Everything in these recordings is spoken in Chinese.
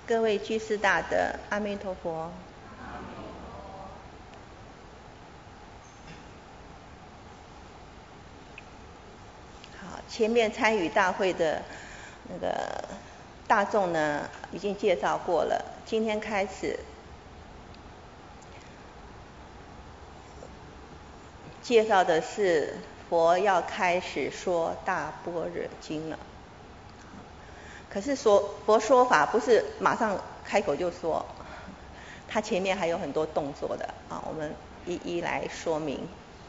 各位居士大德，阿弥陀佛。好，前面参与大会的那个大众呢，已经介绍过了。今天开始介绍的是佛要开始说大般若经了。可是佛说法不是马上开口就说，他前面还有很多动作的啊，我们一一来说明。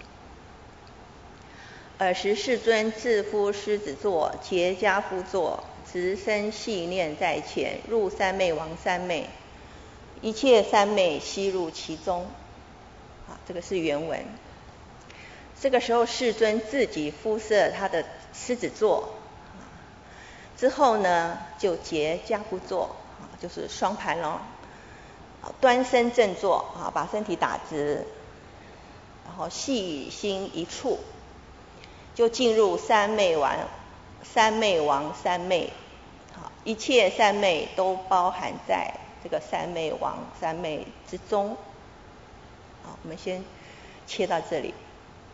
尔时世尊自敷狮子座，结跏趺坐，直身细念在前，入三昧王三昧，一切三昧悉入其中。啊，这个是原文。这个时候世尊自己敷设他的狮子座。之后呢，就结跏趺坐，就是双盘咯，端身正坐，把身体打直，然后细心一处，就进入三昧王三昧，一切三昧都包含在这个三昧王三昧之中。好，我们先切到这里。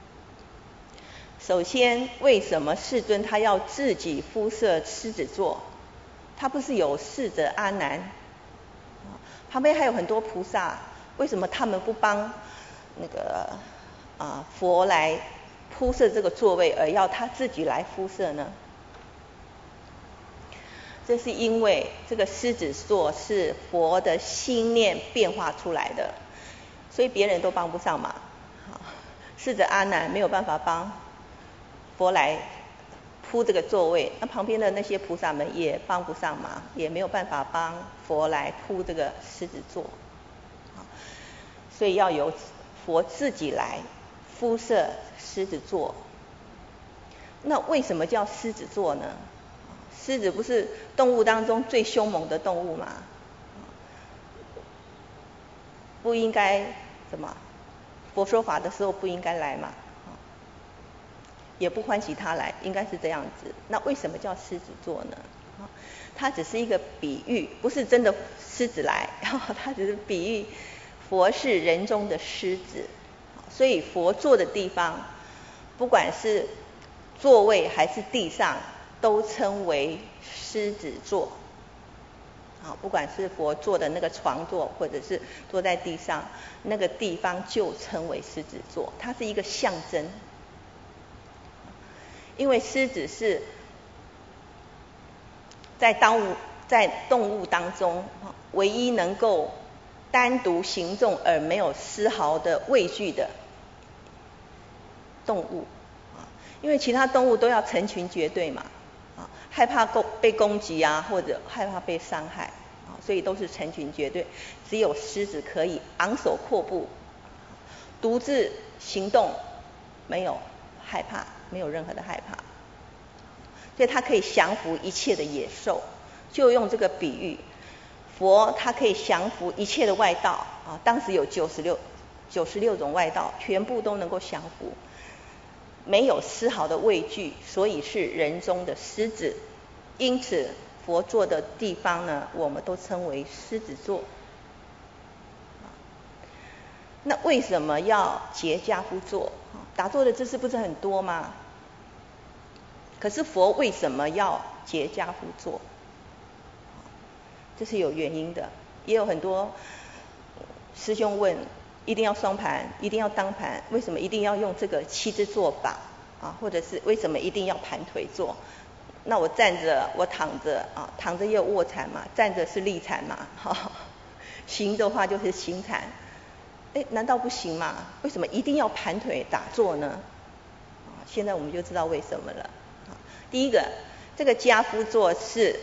首先，为什么世尊他要自己敷设狮子座？他不是有侍者阿难，旁边还有很多菩萨，为什么他们不帮那个佛来铺设这个座位，而要他自己来敷设呢？这是因为这个狮子座是佛的心念变化出来的，所以别人都帮不上忙。侍者阿难没有办法帮佛来铺这个座位，那旁边的那些菩萨们也帮不上忙，也没有办法帮佛来铺这个狮子座，所以要由佛自己来敷设狮子座。那为什么叫狮子座呢？狮子不是动物当中最凶猛的动物吗？不应该什么？佛说法的时候不应该来嘛？也不欢喜他来，应该是这样子。那为什么叫狮子座呢？它只是一个比喻，不是真的狮子来，它只是比喻佛是人中的狮子。所以佛坐的地方，不管是座位还是地上，都称为狮子座。不管是佛坐的那个床座，或者是坐在地上，那个地方就称为狮子座，它是一个象征。因为狮子是在动物当中唯一能够单独行动而没有丝毫的畏惧的动物，因为其他动物都要成群结队嘛，害怕被攻击啊，或者害怕被伤害，所以都是成群结队。只有狮子可以昂首阔步，独自行动，没有害怕，没有任何的害怕，所以它可以降服一切的野兽。就用这个比喻，佛它可以降服一切的外道啊，当时有96种外道，全部都能够降服，没有丝毫的畏惧，所以是人中的狮子。因此佛坐的地方呢，我们都称为狮子座。那为什么要结跏趺坐？打坐的姿势不是很多吗？可是佛为什么要结跏趺坐？这是有原因的。也有很多师兄问，一定要双盘，一定要单盘，为什么一定要用这个7支坐法啊？或者是为什么一定要盘腿坐？那我站着，我躺着啊，躺着也有卧禅嘛，站着是立禅嘛，行的话就是行禅。难道不行吗？为什么一定要盘腿打坐呢？现在我们就知道为什么了。第一个，这个跏趺坐是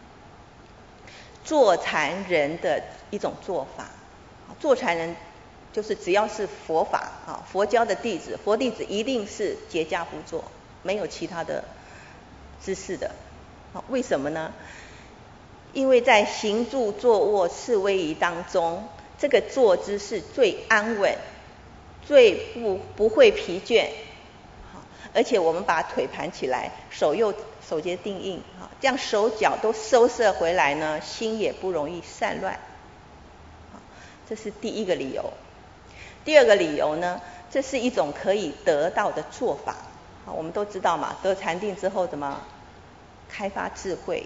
坐禅人的一种做法。坐禅人就是只要是佛法佛教的弟子，佛弟子一定是结跏趺坐，没有其他的姿势的。为什么呢？因为在行住坐卧四威仪当中，这个坐姿是最安稳，最不会疲倦， 而且我们把腿盘起来，手结定印，这样手脚都收摄回来呢，心也不容易散乱。这是第一个理由。第二个理由呢，这是一种可以得到的做法。我们都知道嘛，得禅定之后怎么开发智慧，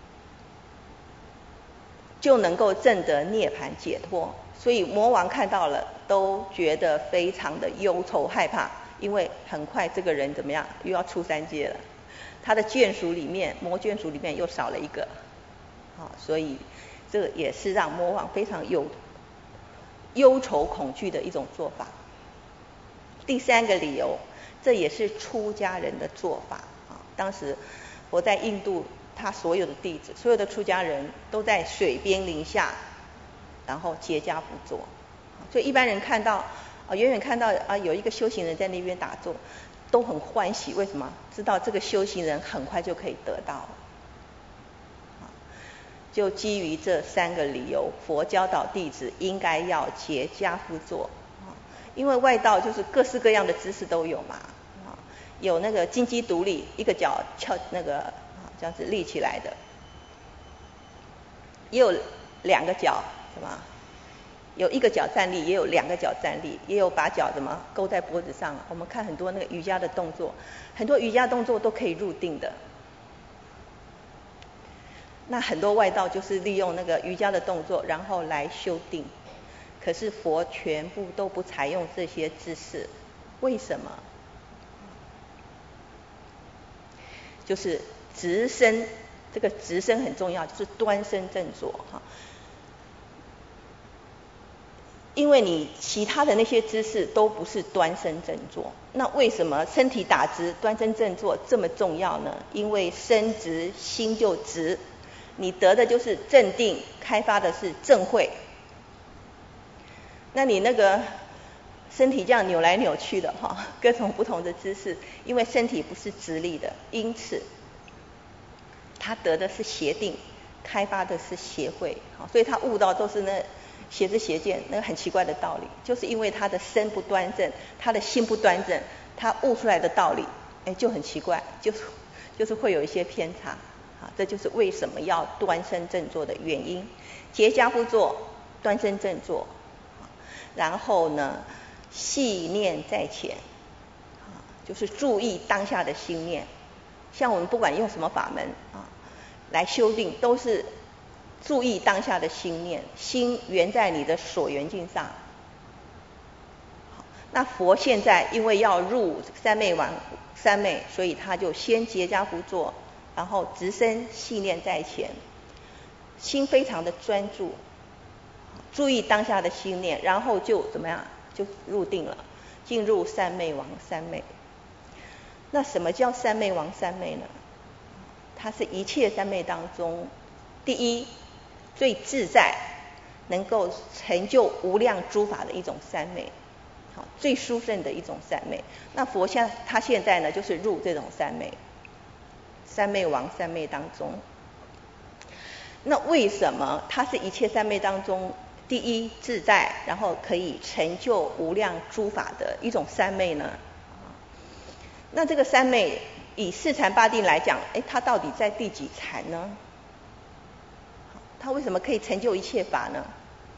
就能够证得涅槃解脱。所以魔王看到了都觉得非常的忧愁害怕，因为很快这个人怎么样，又要出三界了，他的眷属里面，魔眷属里面又少了一个，所以这个也是让魔王非常忧愁恐惧的一种做法。第三个理由，这也是出家人的做法。当时我在印度，他所有的弟子，所有的出家人都在水边林下，然后结跏趺坐。所以一般人看到远远看到有一个修行人在那边打坐，都很欢喜。为什么？知道这个修行人很快就可以得到。就基于这三个理由，佛教导弟子应该要结跏趺坐。因为外道就是各式各样的姿势都有嘛，有那个金鸡独立，一个脚翘那个这样子立起来的，也有两个脚什么，有一个脚站立，也有两个脚站立，也有把脚怎么勾在脖子上。我们看很多那个瑜伽的动作，很多瑜伽动作都可以入定的。那很多外道就是利用那个瑜伽的动作，然后来修定。可是佛全部都不采用这些姿势，为什么？就是直身，这个直身很重要，就是端身正坐。因为你其他的那些姿势都不是端身正坐，那为什么身体打直端身正坐这么重要呢？因为身直心就直，你得的就是正定，开发的是正慧。那你那个身体这样扭来扭去的各种不同的姿势，因为身体不是直立的，因此他得的是邪定，开发的是邪慧。所以他悟到都是那邪知邪见，那个很奇怪的道理，就是因为他的身不端正，他的心不端正，他悟出来的道理就很奇怪，就是会有一些偏差。这就是为什么要端身正坐的原因。结跏趺坐，端身正坐，然后呢细念在前，就是注意当下的心念。像我们不管用什么法门来修定，都是注意当下的心念，心缘在你的所缘境上。那佛现在因为要入三昧王三昧，所以他就先结跏趺坐，然后直身细念在前，心非常的专注，注意当下的心念，然后就怎么样，就入定了，进入三昧王三昧。那什么叫三昧王三昧呢？它是一切三昧当中第一最自在，能够成就无量诸法的一种三昧，最殊胜的一种三昧。那佛他现在呢，就是入这种三昧，三昧王三昧当中。那为什么它是一切三昧当中第一自在，然后可以成就无量诸法的一种三昧呢？那这个三昧以四禅八定来讲，它到底在第几禅呢？它为什么可以成就一切法呢？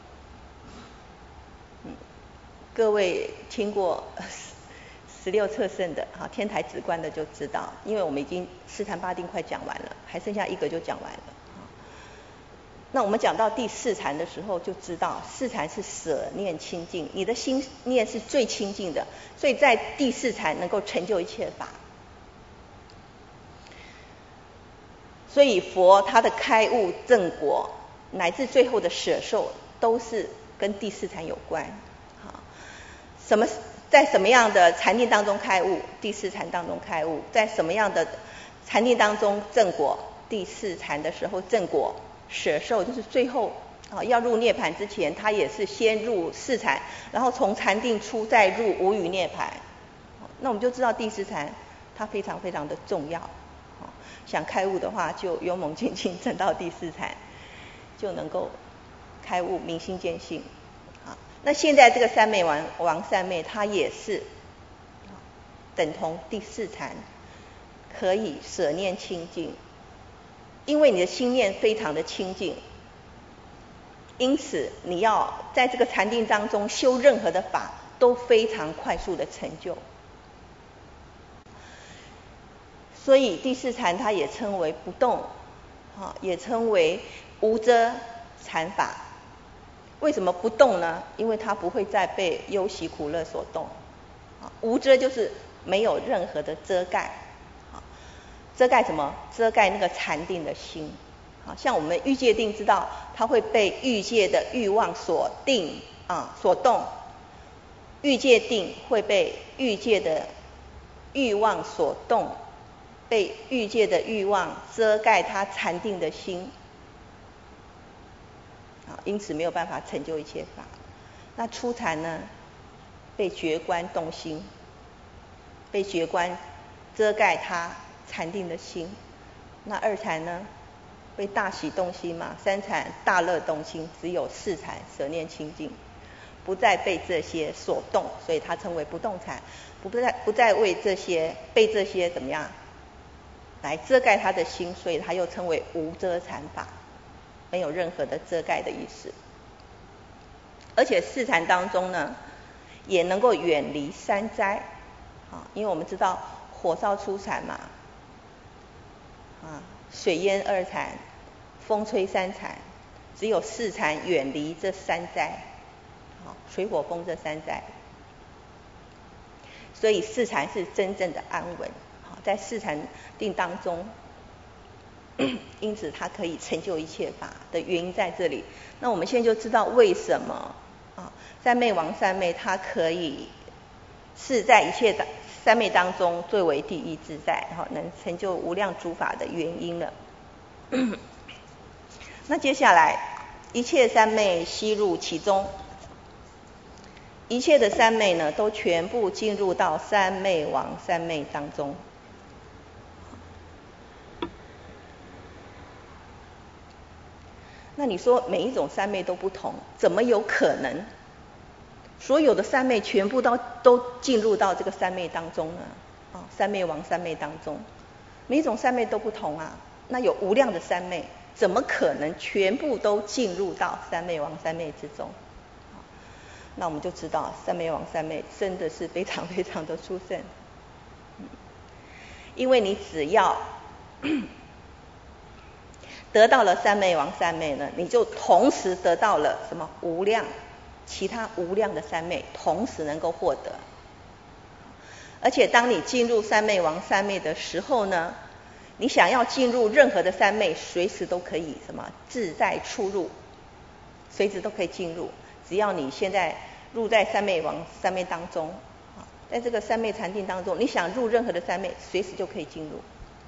各位听过16侧圣的天台止观的就知道，因为我们已经四禅八定快讲完了，还剩下一个就讲完了。那我们讲到第四禅的时候，就知道四禅是舍念清净，你的心念是最清净的，所以在第四禅能够成就一切法。所以佛他的开悟正果，乃至最后的舍受，都是跟第四禅有关。在什么样的禅定当中开悟？第四禅当中开悟。在什么样的禅定当中正果？第四禅的时候正果。舍受就是最后要入涅槃之前，他也是先入四禅，然后从禅定出再入无余涅槃。那我们就知道第四禅它非常非常的重要。想开悟的话，就勇猛精进证到第四禅，就能够开悟明心见性。那现在这个三昧王三昧，它也是等同第四禅，可以舍念清净。因为你的心念非常的清净，因此你要在这个禅定当中修任何的法都非常快速的成就。所以第四禅它也称为不动，也称为无遮禅法。为什么不动呢？因为它不会再被忧喜苦乐所动。无遮就是没有任何的遮盖。遮盖什么？遮盖那个禅定的心。像我们欲界定知道，它会被欲界的欲望所定所动。欲界定会被欲界的欲望所动，被欲界的欲望遮盖它禅定的心，因此没有办法成就一切法。那初禅呢？被觉观动心，被觉观遮盖它禅定的心。那二禅呢？被大喜动心嘛。三禅大乐动心，只有四禅舍念清净，不再被这些所动，所以它称为不动禅。不再为这些被这些怎么样来遮盖他的心，所以它又称为无遮禅法，没有任何的遮盖的意思。而且四禅当中呢，也能够远离三灾，因为我们知道火烧初禅嘛，水淹二禅，风吹三禅，只有四禅远离这三灾，水火风这三灾。所以四禅是真正的安稳，在四禅定当中，因此它可以成就一切法的原因在这里。那我们现在就知道为什么三昧王三昧它可以是在一切三昧当中最为第一自在，能成就无量诸法的原因了。那接下来一切三昧悉入其中，一切的三昧呢，都全部进入到三昧王三昧当中。那你说每一种三昧都不同，怎么有可能所有的三昧全部都进入到这个三昧当中呢？三昧王三昧当中，每一种三昧都不同啊。那有无量的三昧，怎么可能全部都进入到三昧王三昧之中？那我们就知道三昧王三昧真的是非常非常的殊胜。因为你只要得到了三昧王三昧呢，你就同时得到了什么无量其他无量的三昧同时能够获得。而且当你进入三昧王三昧的时候呢，你想要进入任何的三昧，随时都可以什么自在出入，随时都可以进入。只要你现在入在三昧王三昧当中，在这个三昧禅定当中，你想入任何的三昧，随时就可以进入。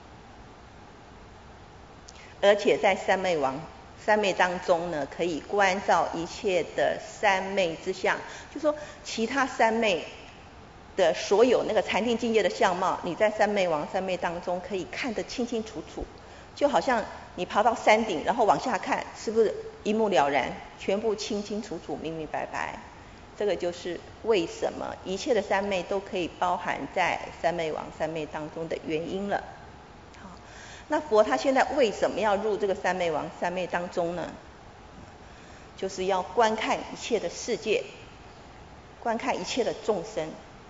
而且在三昧王三昧当中呢，可以观照一切的三昧之相，就说其他三昧的所有那个禅定境界的相貌，你在三昧王三昧当中可以看得清清楚楚，就好像你爬到山顶，然后往下看，是不是一目了然，全部清清楚楚、明明白白？这个就是为什么一切的三昧都可以包含在三昧王三昧当中的原因了。那佛他现在为什么要入这个三昧王三昧当中呢？就是要观看一切的世界，观看一切的众生，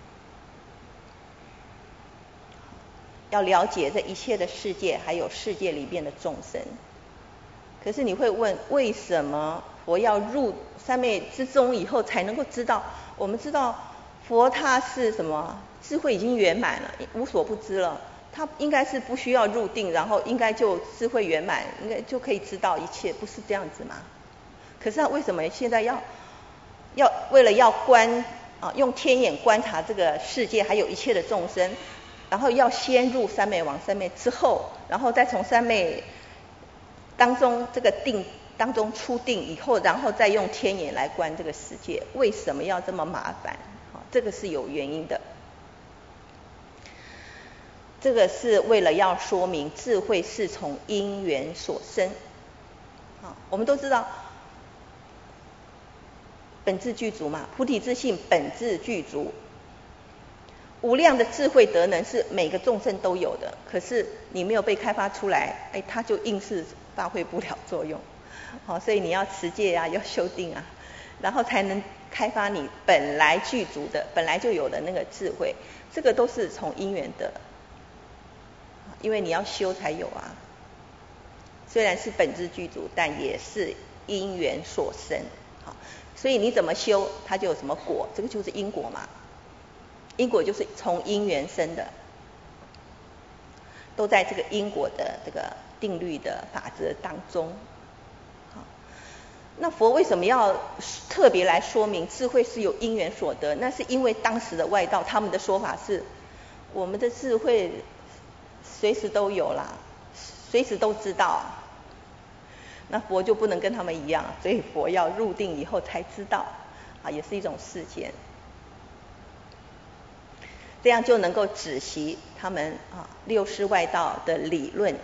要了解这一切的世界，还有世界里面的众生。可是你会问，为什么佛要入三昧之中以后才能够知道？我们知道佛他是什么？智慧已经圆满了，无所不知了。他应该是不需要入定，然后应该就智慧圆满，应该就可以知道一切，不是这样子吗？可是他为什么现在要为了要用天眼观察这个世界，还有一切的众生，然后要先入三昧王三昧之后，然后再从三昧当中这个定当中出定以后，然后再用天眼来观这个世界？为什么要这么麻烦？这个是有原因的。这个是为了要说明智慧是从因缘所生。我们都知道本自具足嘛，菩提自信本自具足， 无量的智慧德能是每个众生都有的，可是你没有被开发出来，它就硬是发挥不了作用。所以你要持戒啊，要修定啊，然后才能开发你本来具足的、本来就有的那个智慧。这个都是从因缘得，因为你要修才有啊。虽然是本质具足，但也是因缘所生。所以你怎么修，它就有什么果，这个就是因果嘛。因果就是从因缘生的，都在这个因果的这个定律的法则当中。那佛为什么要特别来说明智慧是由因缘所得？那是因为当时的外道他们的说法是，我们的智慧随时都有啦，随时都知道。那佛就不能跟他们一样，所以佛要入定以后才知道，也是一种世间。这样就能够止息他们六师外道的理论，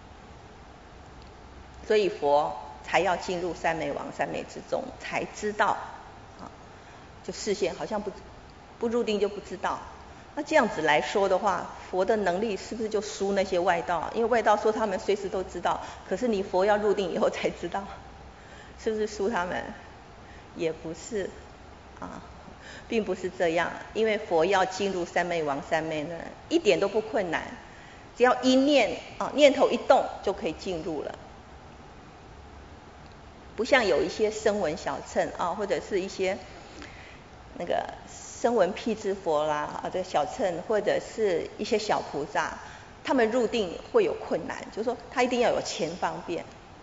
所以佛才要进入三昧王三昧之中，才知道就视线好像不入定就不知道。那这样子来说的话，佛的能力是不是就输那些外道？因为外道说他们随时都知道，可是你佛要入定以后才知道，是不是输他们？也不是并不是这样。因为佛要进入三昧王三昧呢，一点都不困难，只要一念念头一动就可以进入了。不像有一些声闻小乘或者是一些那个声闻辟支佛啦这小乘，或者是一些小菩萨，他们入定会有困难，就是说他一定要有前方便，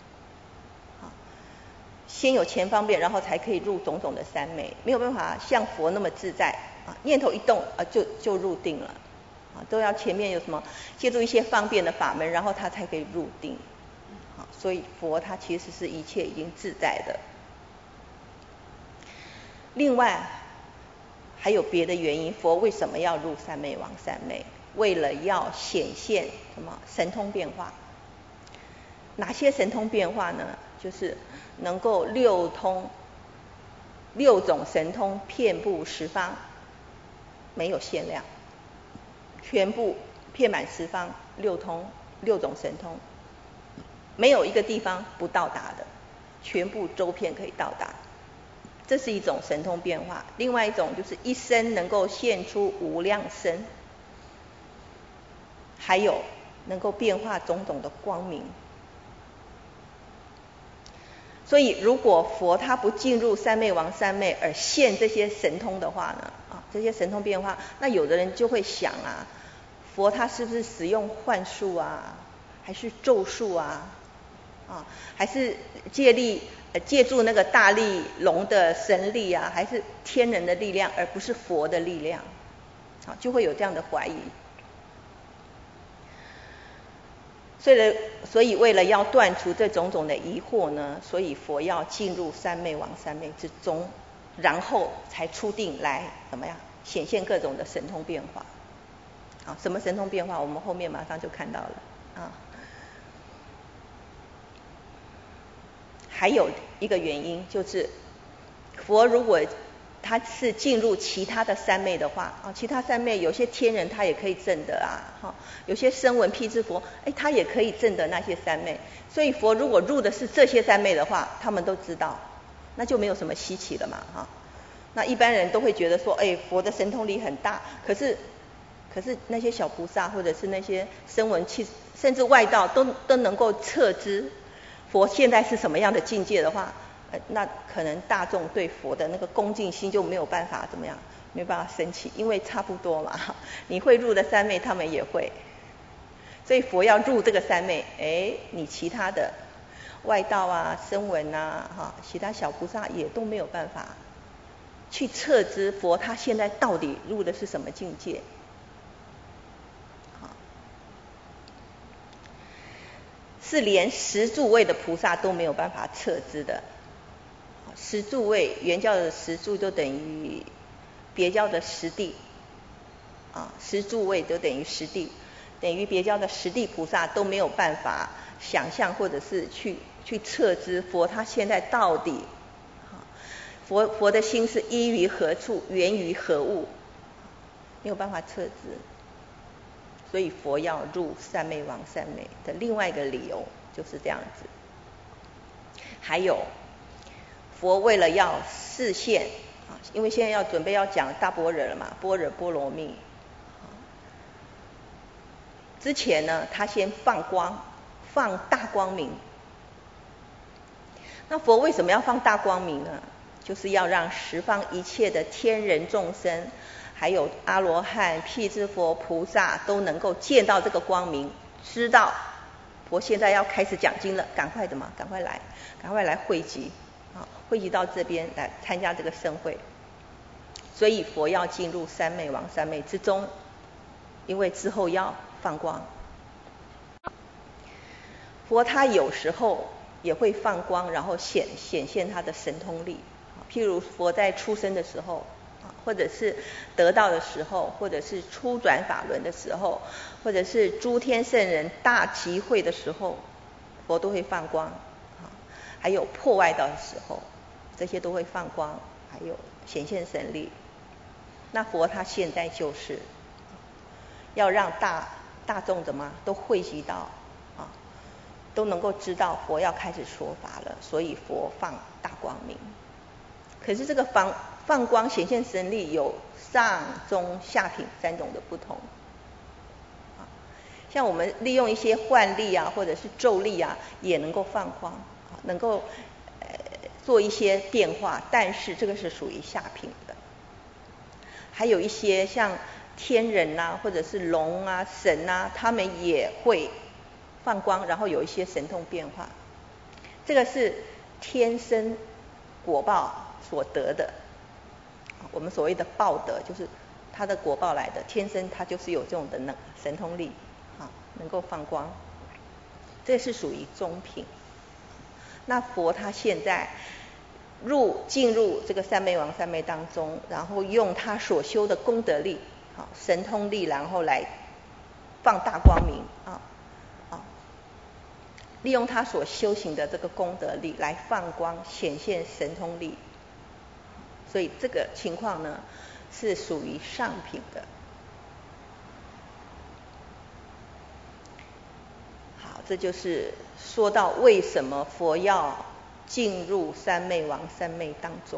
先有前方便，然后才可以入种种的三昧，没有办法像佛那么自在念头一动就入定了都要前面有什么借助一些方便的法门，然后他才可以入定。所以佛他其实是一切已经自在的。另外还有别的原因，佛为什么要入三昧王三昧？为了要显现什么神通变化。哪些神通变化呢？就是能够六种神通遍布十方，没有限量，全部遍满十方，六种神通，没有一个地方不到达的，全部周遍可以到达。这是一种神通变化。另外一种就是一生能够现出无量身，还有能够变化种种的光明。所以如果佛他不进入三昧王三昧而现这些神通的话呢这些神通变化，那有的人就会想佛他是不是使用幻术还是咒术还是借助那个大力龙的神力还是天人的力量，而不是佛的力量就会有这样的怀疑。所以为了要断除这种种的疑惑呢，所以佛要进入三昧王三昧之中，然后才出定来怎么样显现各种的神通变化。什么神通变化我们后面马上就看到了还有一个原因就是佛如果他是进入其他的三昧的话其他三昧有些天人他也可以证得有些声闻辟支佛他也可以证得那些三昧。所以佛如果入的是这些三昧的话，他们都知道，那就没有什么稀奇了嘛那一般人都会觉得说佛的神通力很大，可是那些小菩萨或者是那些声闻甚至外道都能够测知佛现在是什么样的境界的话，那可能大众对佛的那个恭敬心就没有办法怎么样，没有办法升起，因为差不多嘛你会入的三昧他们也会。所以佛要入这个三昧你其他的外道声闻其他小菩萨也都没有办法去测知佛他现在到底入的是什么境界。是连十住位的菩萨都没有办法测知的。十住位原教的十住就等于别教的十地十住位就等于十地，等于别教的十地菩萨都没有办法想象或者是去测知佛他现在到底佛的心是依于何处，源于何物。 没有办法测知。所以佛要入三昧王三昧的另外一个理由就是这样子。还有佛为了要示现，因为现在要准备要讲大般若了嘛，般若波罗蜜。之前呢，他先放光，放大光明。那佛为什么要放大光明呢？就是要让十方一切的天人众生，还有阿罗汉、辟支佛、菩萨都能够见到这个光明，知道佛现在要开始讲经了，赶快的嘛，赶快来汇集，汇集到这边来参加这个盛会。所以佛要进入三昧王三昧之中，因为之后要放光。佛他有时候也会放光，然后显现他的神通力。譬如佛在出生的时候，或者是得道的时候，或者是初转法轮的时候，或者是诸天圣人大集会的时候，佛都会放光。还有破外道的时候，这些都会放光，还有显现神力。那佛他现在就是要让大众怎么都汇集到都能够知道佛要开始说法了，所以佛放大光明。可是这个放光显现神力有上中下品三种的不同。像我们利用一些幻力啊，或者是咒力啊，也能够放光，能够做一些变化，但是这个是属于下品的。还有一些像天人啊，或者是龙啊、神啊，他们也会放光，然后有一些神通变化。这个是天生果报所得的，我们所谓的报德，就是他的果报来的，天生他就是有这种的神通力，能够放光，这是属于中品。那佛他现在进入这个三昧王三昧当中，然后用他所修的功德力，神通力，然后来放大光明利用他所修行的这个功德力来放光显现神通力。所以这个情况呢是属于上品的。好，这就是说到为什么佛要进入三昧王三昧当中，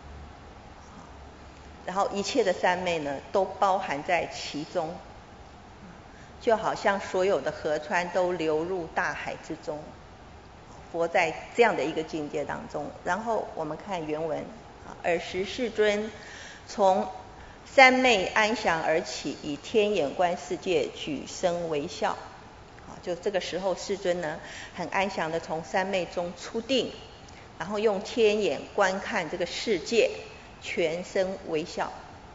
然后一切的三昧呢都包含在其中，就好像所有的河川都流入大海之中。佛在这样的一个境界当中。然后我们看原文，尔时世尊从三昧安详而起，以天眼观世界，举身微笑。就这个时候世尊呢很安详的从三昧中出定，然后用天眼观看这个世界，全身微笑。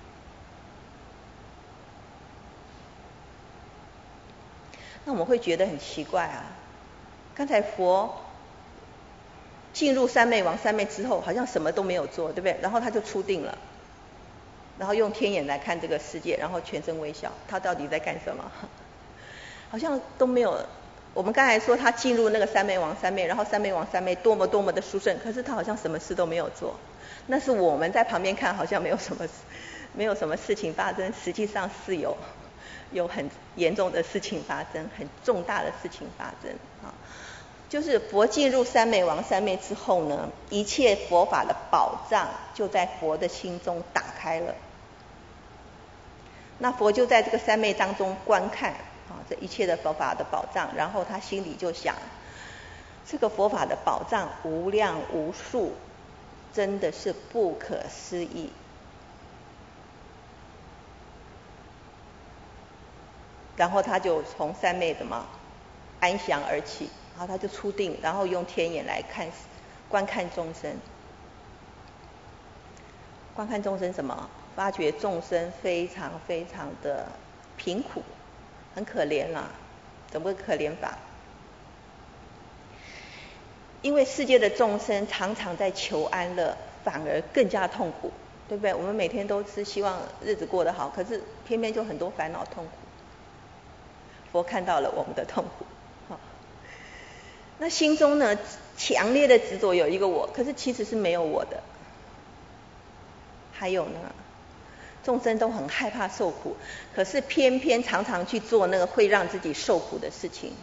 那我们会觉得很奇怪啊，刚才佛进入三昧王三昧之后好像什么都没有做，对不对？然后他就出定了，然后用天眼来看这个世界，然后全身微笑，他到底在干什么？好像都没有。我们刚才说他进入那个三昧王三昧，然后三昧王三昧多么多么的殊胜，可是他好像什么事都没有做。那是我们在旁边看好像没有什么事情发生，实际上是有很严重的事情发生，很重大的事情发生就是佛进入三昧王三昧之后呢，一切佛法的宝藏就在佛的心中打开了。那佛就在这个三昧当中观看这一切的佛法的宝藏，然后他心里就想，这个佛法的宝藏无量无数，真的是不可思议。然后他就从三昧怎么安详而起，然后他就出定，然后用天眼来观看众生。观看众生什么？发觉众生非常非常的贫苦，很可怜啦。怎么个可怜法？因为世界的众生常常在求安乐，反而更加痛苦，对不对？我们每天都是希望日子过得好，可是偏偏就很多烦恼痛苦。佛看到了我们的痛苦，那心中呢强烈的执着有一个我，可是其实是没有我的。还有呢， 众生都很害怕受苦，可是偏偏常常去做那个会让自己受苦的事情。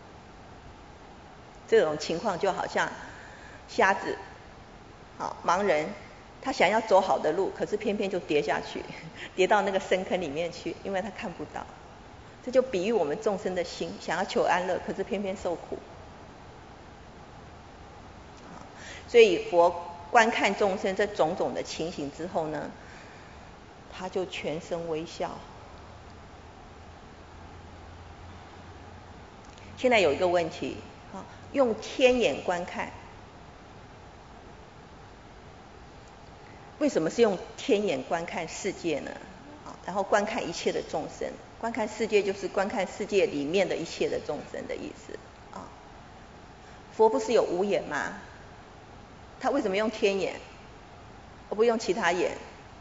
这种情况就好像瞎子、盲人，他想要走好的路，可是偏偏就跌下去，跌到那个深坑里面去，因为他看不到。这就比喻我们众生的心，想要求安乐，可是偏偏受苦。所以佛观看众生这种种的情形之后呢，他就全身微笑。现在有一个问题，用天眼观看，为什么是用天眼观看世界呢？然后观看一切的众生，观看世界就是观看世界里面的一切的众生的意思啊。佛不是有五眼吗？他为什么用天眼，而不用其他眼？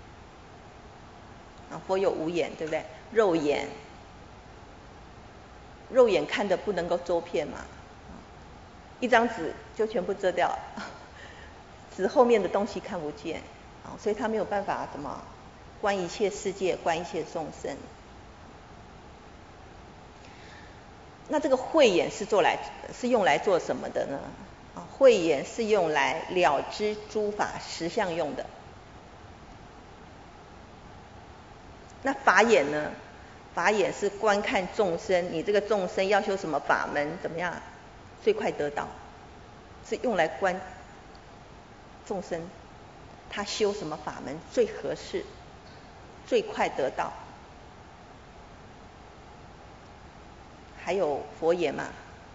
佛有五眼，对不对？肉眼，肉眼看的不能够周遍嘛，一张纸就全部遮掉，纸后面的东西看不见，所以他没有办法怎么观一切世界，观一切众生。那这个慧眼是用来做什么的呢？慧眼是用来了知诸法实相用的。那法眼呢？法眼是观看众生，你这个众生要修什么法门，怎么样最快得到，是用来观众生他修什么法门最合适，最快得到。还有佛眼嘛，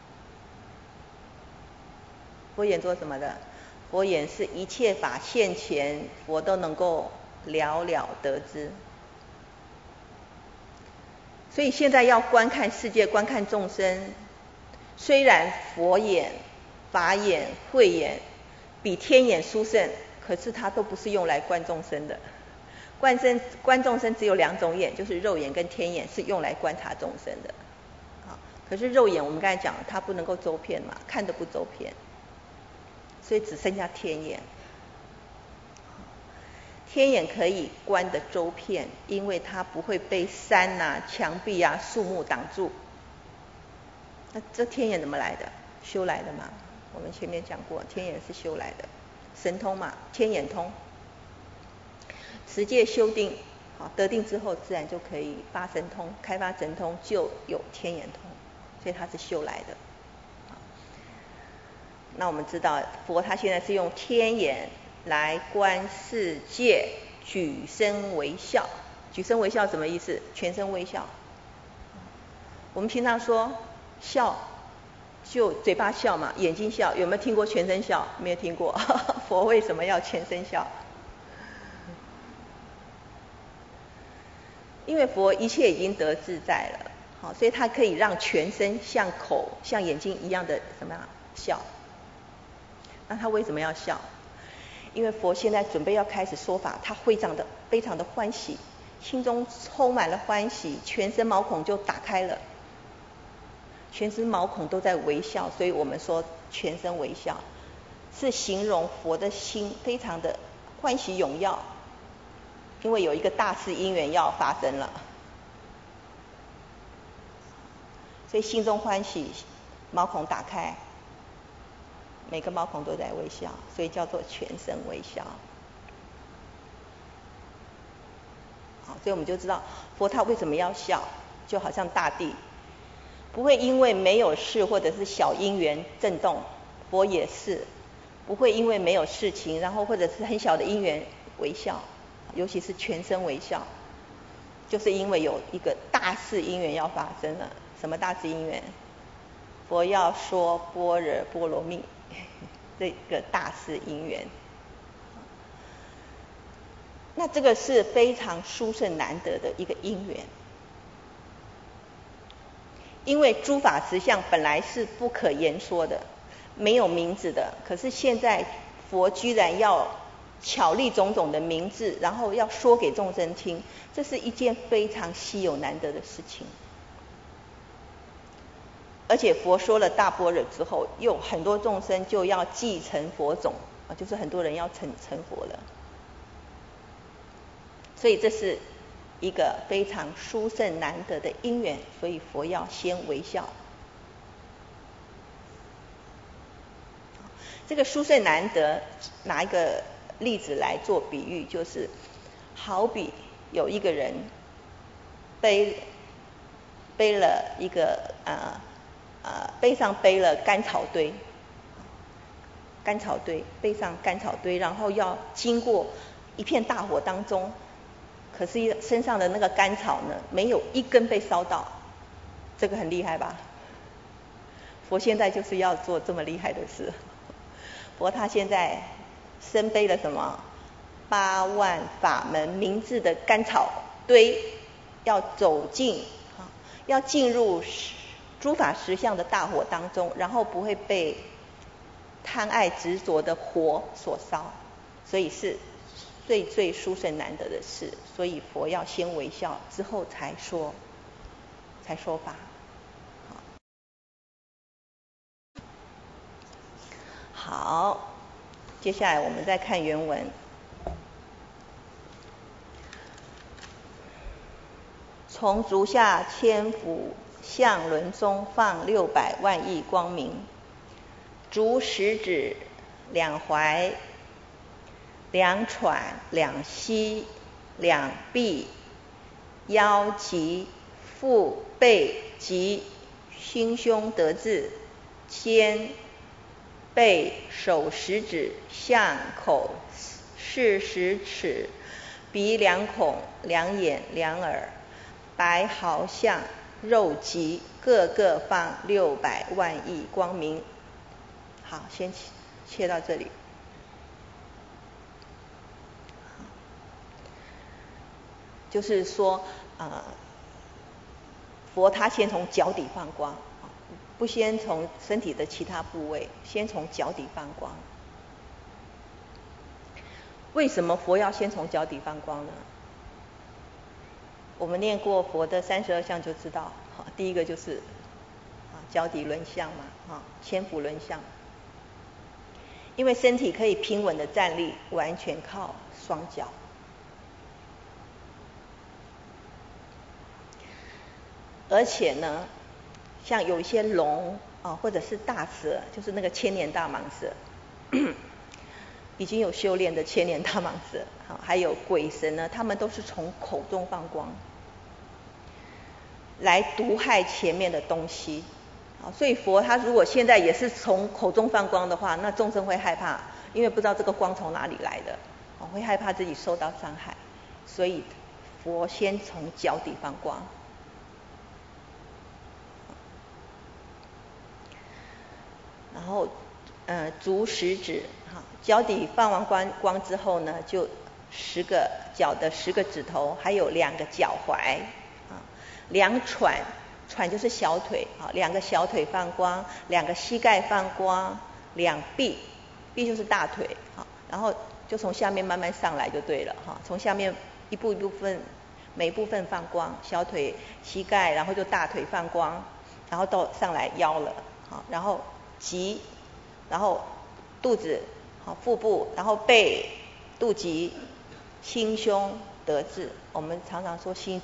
佛眼做什么的？佛眼是一切法现前，佛都能够了了得知。所以现在要观看世界，观看众生，虽然佛眼、法眼、慧眼比天眼殊胜，可是它都不是用来观众生的。观众生只有两种眼，就是肉眼跟天眼，是用来观察众生的。可是肉眼我们刚才讲，它不能够周遍嘛，看得不周遍，所以只剩下天眼。天眼可以观得周遍，因为它不会被山墙壁树木挡住。那这天眼怎么来的？修来的嘛。我们前面讲过，天眼是修来的，神通嘛，天眼通。持戒修定，得定之后，自然就可以发神通，开发神通就有天眼通，所以它是修来的。那我们知道，佛他现在是用天眼来观世界，举身微笑。举身微笑什么意思？全身微笑。我们平常说笑，就嘴巴笑嘛，眼睛笑，有没有听过全身笑？没有听过。佛为什么要全身笑？因为佛一切已经得自在了，所以他可以让全身像口、像眼睛一样的什么笑。那他为什么要笑？因为佛现在准备要开始说法，他非常的欢喜，心中充满了欢喜，全身毛孔就打开了，全身毛孔都在微笑，所以我们说全身微笑，是形容佛的心非常的欢喜踊跃，因为有一个大事因缘要发生了，所以心中欢喜，毛孔打开，每个毛孔都在微笑，所以叫做全身微笑。所以我们就知道佛他为什么要笑，就好像大地不会因为没有事或者是小因缘震动，佛也是不会因为没有事情，然后或者是很小的因缘微笑，尤其是全身微笑，就是因为有一个大事因缘要发生了。什么大事因缘？佛要说般若波罗蜜这个大事因缘。那这个是非常殊胜难得的一个因缘，因为诸法实相本来是不可言说的，没有名字的，可是现在佛居然要巧立种种的名字，然后要说给众生听，这是一件非常稀有难得的事情。而且佛说了大般若之后，又很多众生就要继承佛种，就是很多人要成佛了。 所以这是一个非常殊胜难得的因缘，所以佛要先微笑。这个殊胜难得，拿一个例子来做比喻，就是好比有一个人背了一个背上背了干草堆，背上干草堆，然后要经过一片大火当中，可是身上的那个干草呢，没有一根被烧到，这个很厉害吧？佛现在就是要做这么厉害的事。佛他现在身背了什么？8万法门名字的干草堆，要走进要进入诸法实相的大火当中，然后不会被贪爱执着的火所烧，所以是最殊胜难得的事。所以佛要先微笑，之后才说法。好，接下来我们再看原文。从足下千幅相轮中放600万亿光明，足食指、两踝、两喘、两膝、两臂、腰脊、腹背及心胸得志，肩背手食指、相口4食齿、鼻两孔、两眼、两耳、白毫相、肉脊，各个放600万亿光明。好，先切到这里。就是说佛他先从脚底放光，不先从身体的其他部位，先从脚底放光。为什么佛要先从脚底放光呢？我们念过佛的32相就知道，第一个就是脚底轮相嘛，千幅轮相。因为身体可以平稳的站立，完全靠双脚。而且呢，像有一些龙或者是大蛇，就是那个千年大蟒蛇，已经有修炼的千年大蟒蛇，还有鬼神呢，他们都是从口中放光，来毒害前面的东西。所以佛他如果现在也是从口中放光的话，那众生会害怕，因为不知道这个光从哪里来的，会害怕自己受到伤害。所以佛先从脚底放光。然后足食指，脚底放完光之后呢，就脚的10个指头，还有2个脚踝，两喘就是小腿，2个小腿放光，2个膝盖放光，2臂就是大腿，然后就从下面慢慢上来就对了，从下面一部分每一部分放光，小腿、膝盖，然后就大腿放光，然后到上来腰了，然后脊，然后肚子，腹部，然后背、肚脐、心胸得志。我们常常说心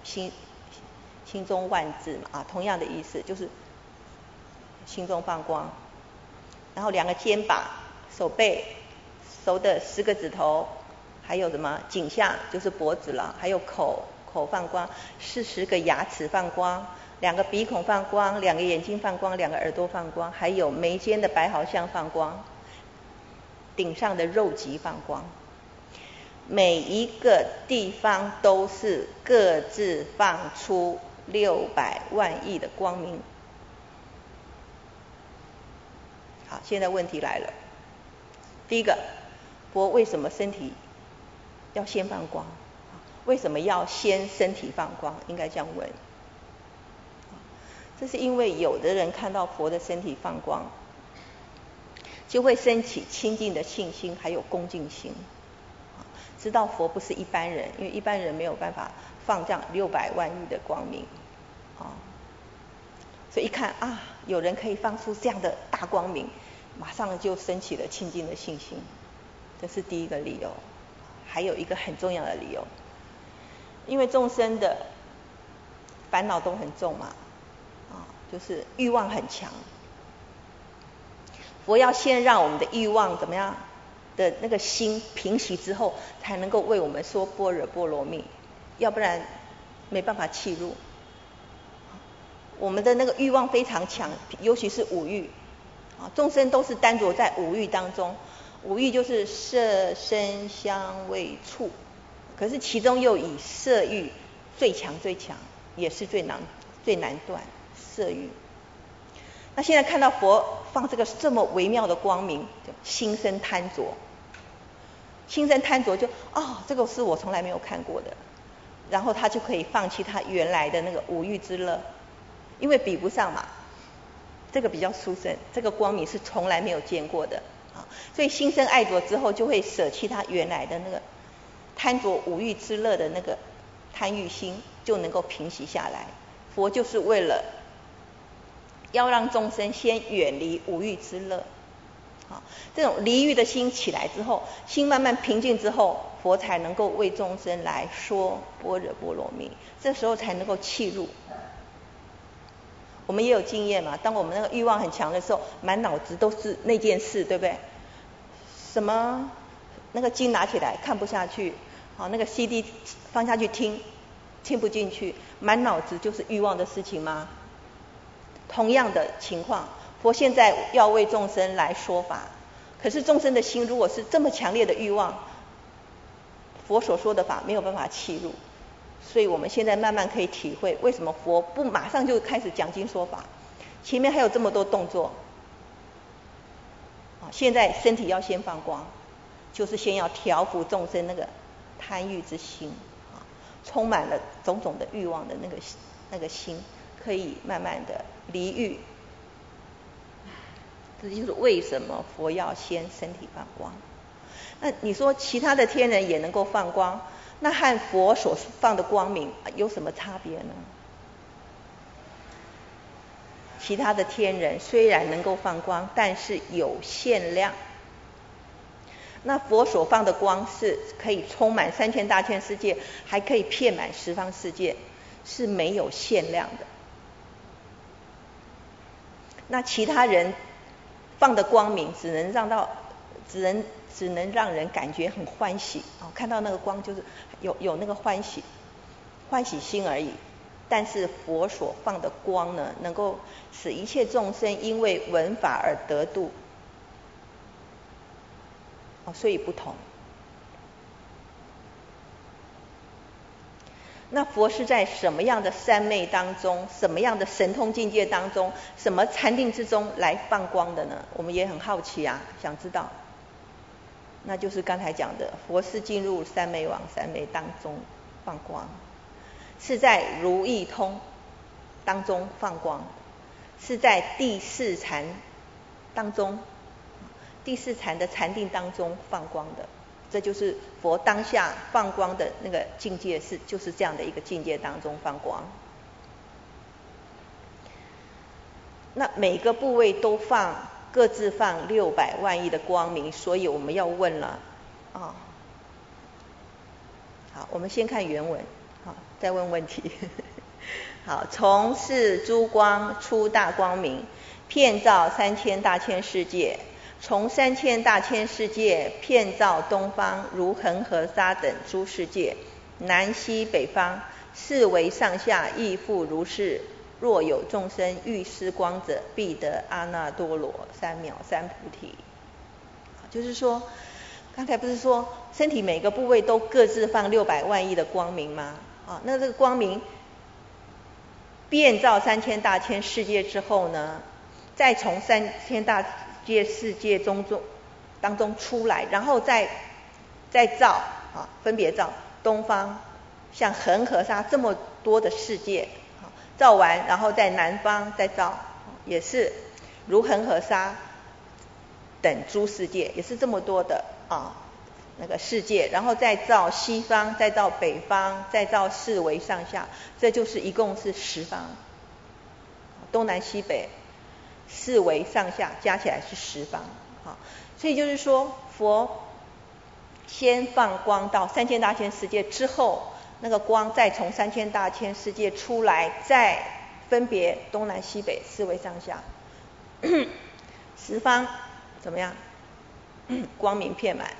中万志嘛，同样的意思就是心中放光。然后2个肩膀、手背、手的10个指头，还有什么颈项就是脖子了，还有口放光，40个牙齿放光，2个鼻孔放光，2个眼睛放光，2个耳朵放光，还有眉间的白毫相放光，顶上的肉脊放光。每一个地方都是各自放出600万亿的光明。好，现在问题来了。第一个，佛为什么身体要先放光？为什么要先身体放光？应该这样问。这是因为有的人看到佛的身体放光，就会升起清净的信心，还有恭敬心，知道佛不是一般人，因为一般人没有办法放这样600万亿的光明，所以一看有人可以放出这样的大光明，马上就升起了清净的信心，这是第一个理由。还有一个很重要的理由， 因为众生的烦恼都很重嘛，就是欲望很强。佛要先让我们的欲望怎么样的那个心平息之后，才能够为我们说般若波罗蜜，要不然没办法契入。我们的那个欲望非常强，尤其是五欲，众生都是单着在五欲当中，五欲就是色声香味触，可是其中又以色欲最强，也是最难断色欲。那现在看到佛放这么微妙的光明，心生贪着，就这个是我从来没有看过的，然后他就可以放弃他原来的那个五欲之乐，因为比不上嘛，这个比较殊胜，这个光明是从来没有见过的所以心生爱着之后，就会舍弃他原来的那个贪着五欲之乐的那个贪欲心，就能够平息下来。佛就是为了要让众生先远离五欲之乐，这种离欲的心起来之后，心慢慢平静之后，佛才能够为众生来说般若波罗蜜，这时候才能够契入。我们也有经验嘛，当我们那个欲望很强的时候，满脑子都是那件事，对不对？什么那个经拿起来看不下去，那个 CD 放下去听不进去，满脑子就是欲望的事情吗？同样的情况，佛现在要为众生来说法，可是众生的心如果是这么强烈的欲望，佛所说的法没有办法契入。所以我们现在慢慢可以体会，为什么佛不马上就开始讲经说法，前面还有这么多动作。现在身体要先放光，就是先要调伏众生那个贪欲之心，充满了种种的欲望的那个心，可以慢慢的离欲。这就是为什么佛要先身体放光。那你说其他的天人也能够放光，那和佛所放的光明有什么差别呢？其他的天人虽然能够放光，但是有限量。那佛所放的光是可以充满3000大千世界，还可以遍满十方世界，是没有限量的。那其他人放的光明只能让人感觉很欢喜，看到那个光就是有那个欢喜心而已。但是佛所放的光呢，能够使一切众生因为闻法而得度，所以不同。那佛是在什么样的三昧当中，什么样的神通境界当中，什么禅定之中来放光的呢？我们也很好奇啊，想知道。那就是刚才讲的，佛是进入三昧王三昧当中放光，是在如意通当中放光，是在第四禅当中，第四禅的禅定当中放光的。这就是佛当下放光的那个境界，就是这样的一个境界当中放光。那每个部位都各自放600万亿的光明，所以我们要问了好，我们先看原文，再问问题。好，从是诸光出大光明，遍照3000大千世界，从3000大千世界遍照东方，如恒河沙等诸世界，南西北方，四维上下亦复如是。若有众生欲施光者，必得阿耨多罗三藐三菩提。就是说，刚才不是说身体每个部位都各自放600万亿的光明吗？那这个光明遍照3000大千世界之后呢，再从3000大千世界当中出来，然后再照分别照东方，像恒河沙这么多的世界，照完然后在南方再照，也是如恒河沙等诸世界，也是这么多的那个世界，然后再照西方，再照北方，再照四维上下，这就是一共是10方，东南西北四维上下加起来是10方。所以就是说，佛先放光到3000大千世界之后， 那个光再从3000大千世界出来，再分别东南西北四维上下十方怎么样？光明遍满。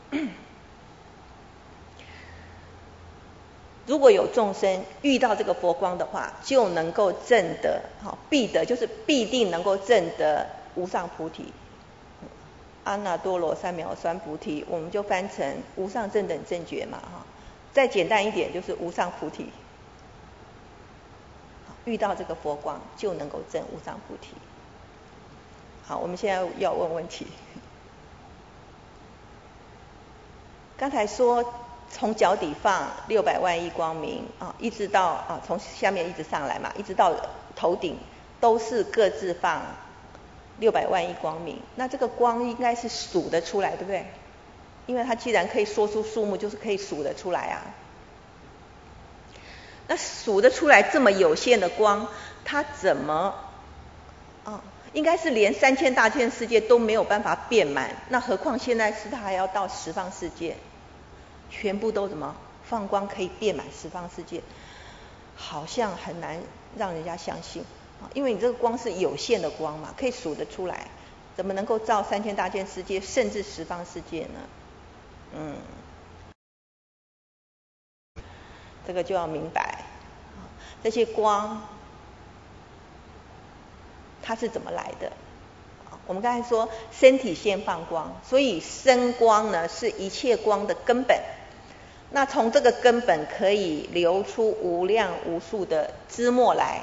如果有众生遇到这个佛光的话，就能够证得，必得就是必定能够证得无上菩提。阿耨多罗三藐三菩提，我们就翻成无上正等正觉嘛，再简单一点就是无上菩提。遇到这个佛光就能够证无上菩提。好，我们现在要问问题。刚才说从脚底放600万亿光明一直到从下面一直上来嘛，一直到头顶都是各自放600万亿光明。那这个光应该是数得出来，对不对？因为它既然可以说出数目，就是可以数得出来啊。那数得出来这么有限的光，它怎么应该是连3000大千世界都没有办法遍满，那何况现在是它还要到十方世界，全部都怎么放光可以遍满十方世界，好像很难让人家相信因为你这个光是有限的光嘛，可以数得出来，怎么能够照3000大千世界甚至十方世界呢？这个就要明白这些光它是怎么来的。我们刚才说身体先放光，所以身光呢是一切光的根本。那从这个根本可以流出无量无数的枝末来，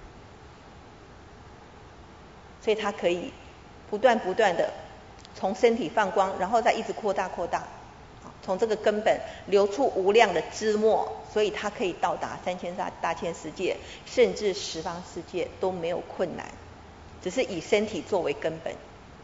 所以它可以不断的从身体放光，然后再一直扩大，从这个根本流出无量的枝末，所以它可以到达3000大千世界，甚至十方世界都没有困难，只是以身体作为根本。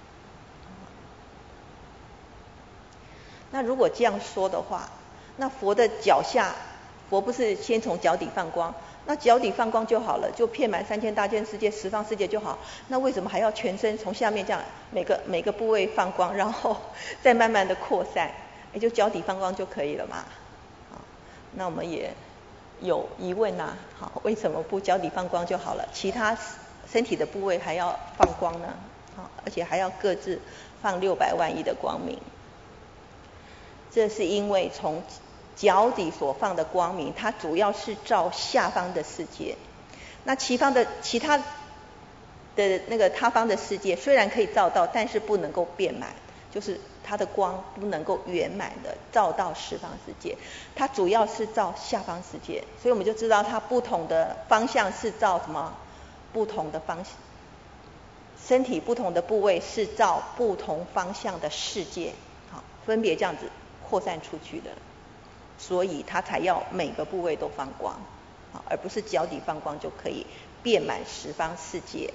那如果这样说的话，那佛的脚下，佛不是先从脚底放光，那脚底放光就好了，就遍满3000大千世界十方世界就好，那为什么还要全身从下面这样每个部位放光，然后再慢慢的扩散，也就脚底放光就可以了嘛？那我们也有疑问为什么不脚底放光就好了，其他身体的部位还要放光呢？而且还要各自放600万亿的光明。这是因为从脚底所放的光明，它主要是照下方的世界。那其他的那个他方的世界虽然可以照到，但是不能够遍满，就是它的光不能够圆满的照到十方世界，它主要是照下方世界。所以我们就知道它不同的方向是照什么？不同的方向，身体不同的部位是照不同方向的世界，分别这样子扩散出去的，所以它才要每个部位都放光，而不是脚底放光就可以遍满十方世界。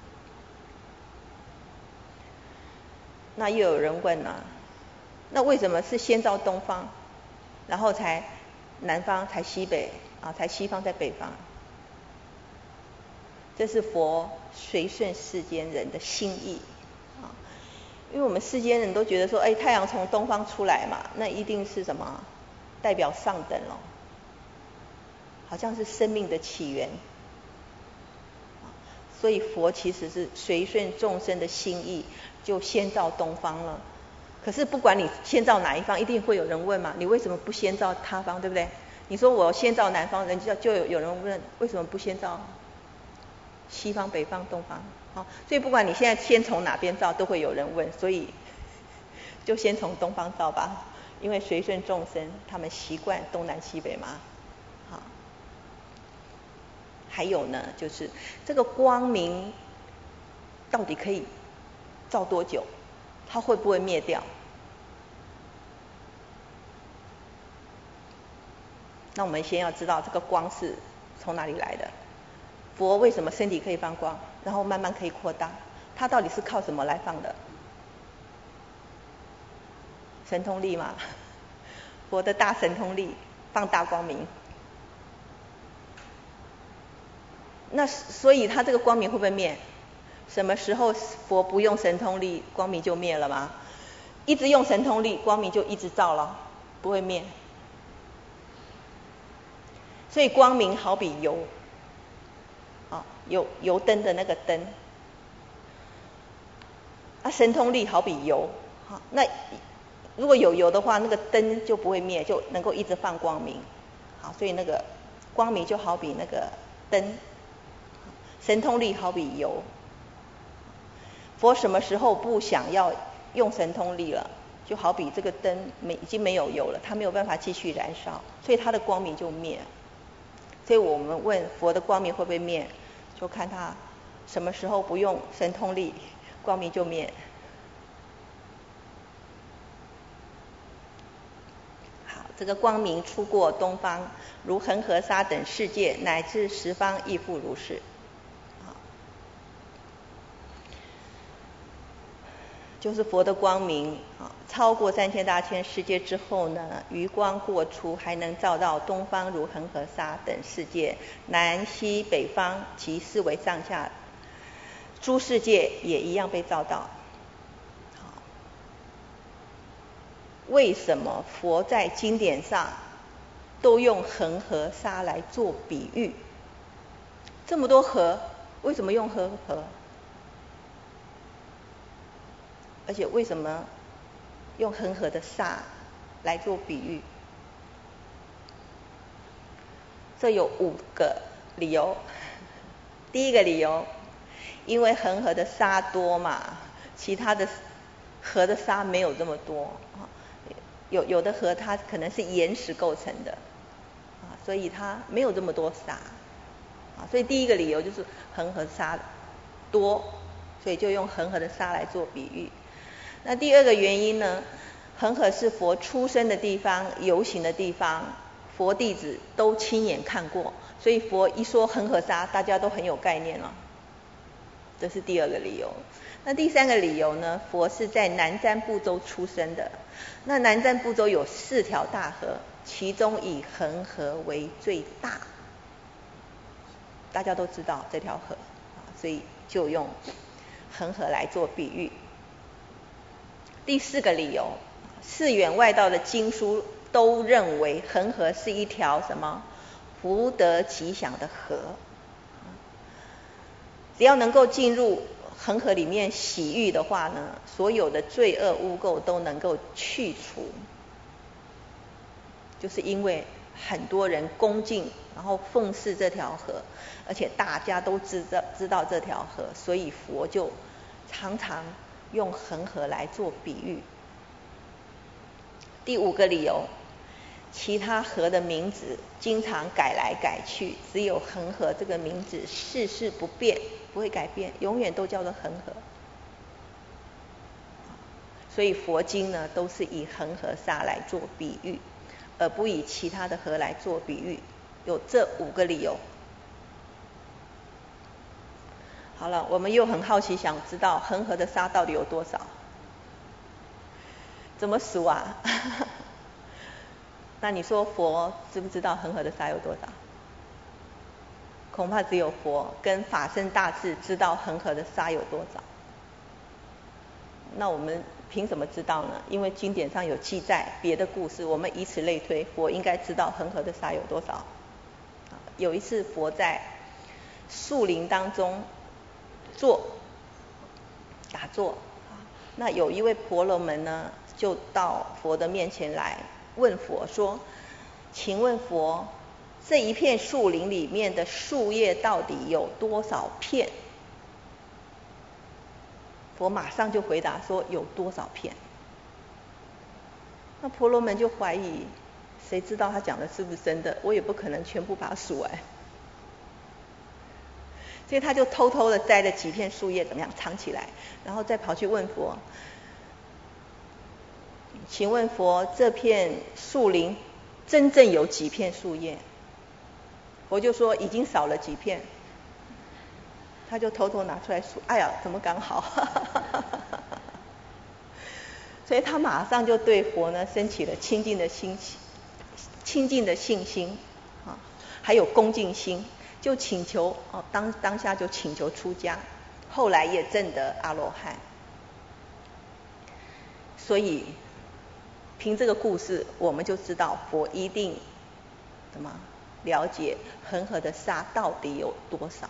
那又有人问那为什么是先照东方，然后才南方，才西北才西方，再北方？这是佛随顺世间人的心意因为我们世间人都觉得说，太阳从东方出来嘛，那一定是什么？代表上等咯，好像是生命的起源。所以佛其实是随顺众生的心意，就先照东方了。可是不管你先照哪一方，一定会有人问嘛，你为什么不先照他方，对不对？你说我先照南方，人家就有人问，为什么不先照西方、北方、东方？所以不管你现在先从哪边照，都会有人问，所以就先从东方照吧，因为随顺众生，他们习惯东南西北嘛。还有呢，就是这个光明到底可以照多久？它会不会灭掉？那我们先要知道这个光是从哪里来的。佛为什么身体可以放光，然后慢慢可以扩大？它到底是靠什么来放的？神通力嘛，佛的大神通力放大光明。那所以它这个光明会不会灭？什么时候佛不用神通力，光明就灭了吗？一直用神通力，光明就一直照了，不会灭。 所以光明好比油，油灯的那个灯，神通力好比油，那如果有油的话，那个灯就不会灭，就能够一直放光明。好，所以那个光明就好比那个灯，神通力好比油。佛什么时候不想要用神通力了？就好比这个灯已经没有油了，它没有办法继续燃烧，所以它的光明就灭。所以我们问佛的光明会不会灭，就看他什么时候不用神通力，光明就灭。好，这个光明出过东方，如恒河沙等世界，乃至十方亦复如是。就是佛的光明超过3000大千世界之后呢，余光过出，还能照到东方如恒河沙等世界，南西北方及四维上下诸世界也一样被照到。为什么佛在经典上都用恒河沙来做比喻？这么多河，为什么用恒河？而且为什么用恒河的沙来做比喻？这有5个理由。第一个理由，因为恒河的沙多嘛，其他的河的沙没有这么多。有的河它可能是岩石构成的，所以它没有这么多沙。所以第一个理由就是恒河沙多，所以就用恒河的沙来做比喻。那第二个原因呢，恒河是佛出生的地方，游行的地方，佛弟子都亲眼看过，所以佛一说恒河沙，大家都很有概念了。这是第二个理由。那第三个理由呢，佛是在南瞻部洲出生的。那南瞻部洲有4条大河，其中以恒河为最大，大家都知道这条河，所以就用恒河来做比喻。第4个理由，寺远外道的经书都认为恒河是一条什么福德吉祥的河，只要能够进入恒河里面洗浴的话呢，所有的罪恶污垢都能够去除。就是因为很多人恭敬，然后奉事这条河，而且大家都知道这条河，所以佛就常常用恒河来做比喻。第5个理由，其他河的名字经常改来改去，只有恒河这个名字世世不变，不会改变，永远都叫做恒河。所以佛经呢都是以恒河沙来做比喻，而不以其他的河来做比喻，有这5个理由。好了，我们又很好奇，想知道恒河的沙到底有多少？怎么数啊？那你说佛知不知道恒河的沙有多少？恐怕只有佛跟法身大士知道恒河的沙有多少。那我们凭什么知道呢？因为经典上有记载别的故事，我们以此类推，佛应该知道恒河的沙有多少。有一次佛在树林当中打坐，那有一位婆罗门呢就到佛的面前来问佛说，请问佛，这一片树林里面的树叶到底有多少片？佛马上就回答说有多少片。那婆罗门就怀疑，谁知道他讲的是不是真的？我也不可能全部把它数完。所以他就偷偷的摘了几片树叶，怎么样藏起来，然后再跑去问佛，请问佛，这片树林真正有几片树叶？佛就说已经少了几片。他就偷偷拿出来数，哎呀，怎么刚好？所以他马上就对佛呢升起了清净的信心还有恭敬心，就请求当下就请求出家，后来也证得阿罗汉。所以凭这个故事，我们就知道佛一定什么了解恒河的沙到底有多少。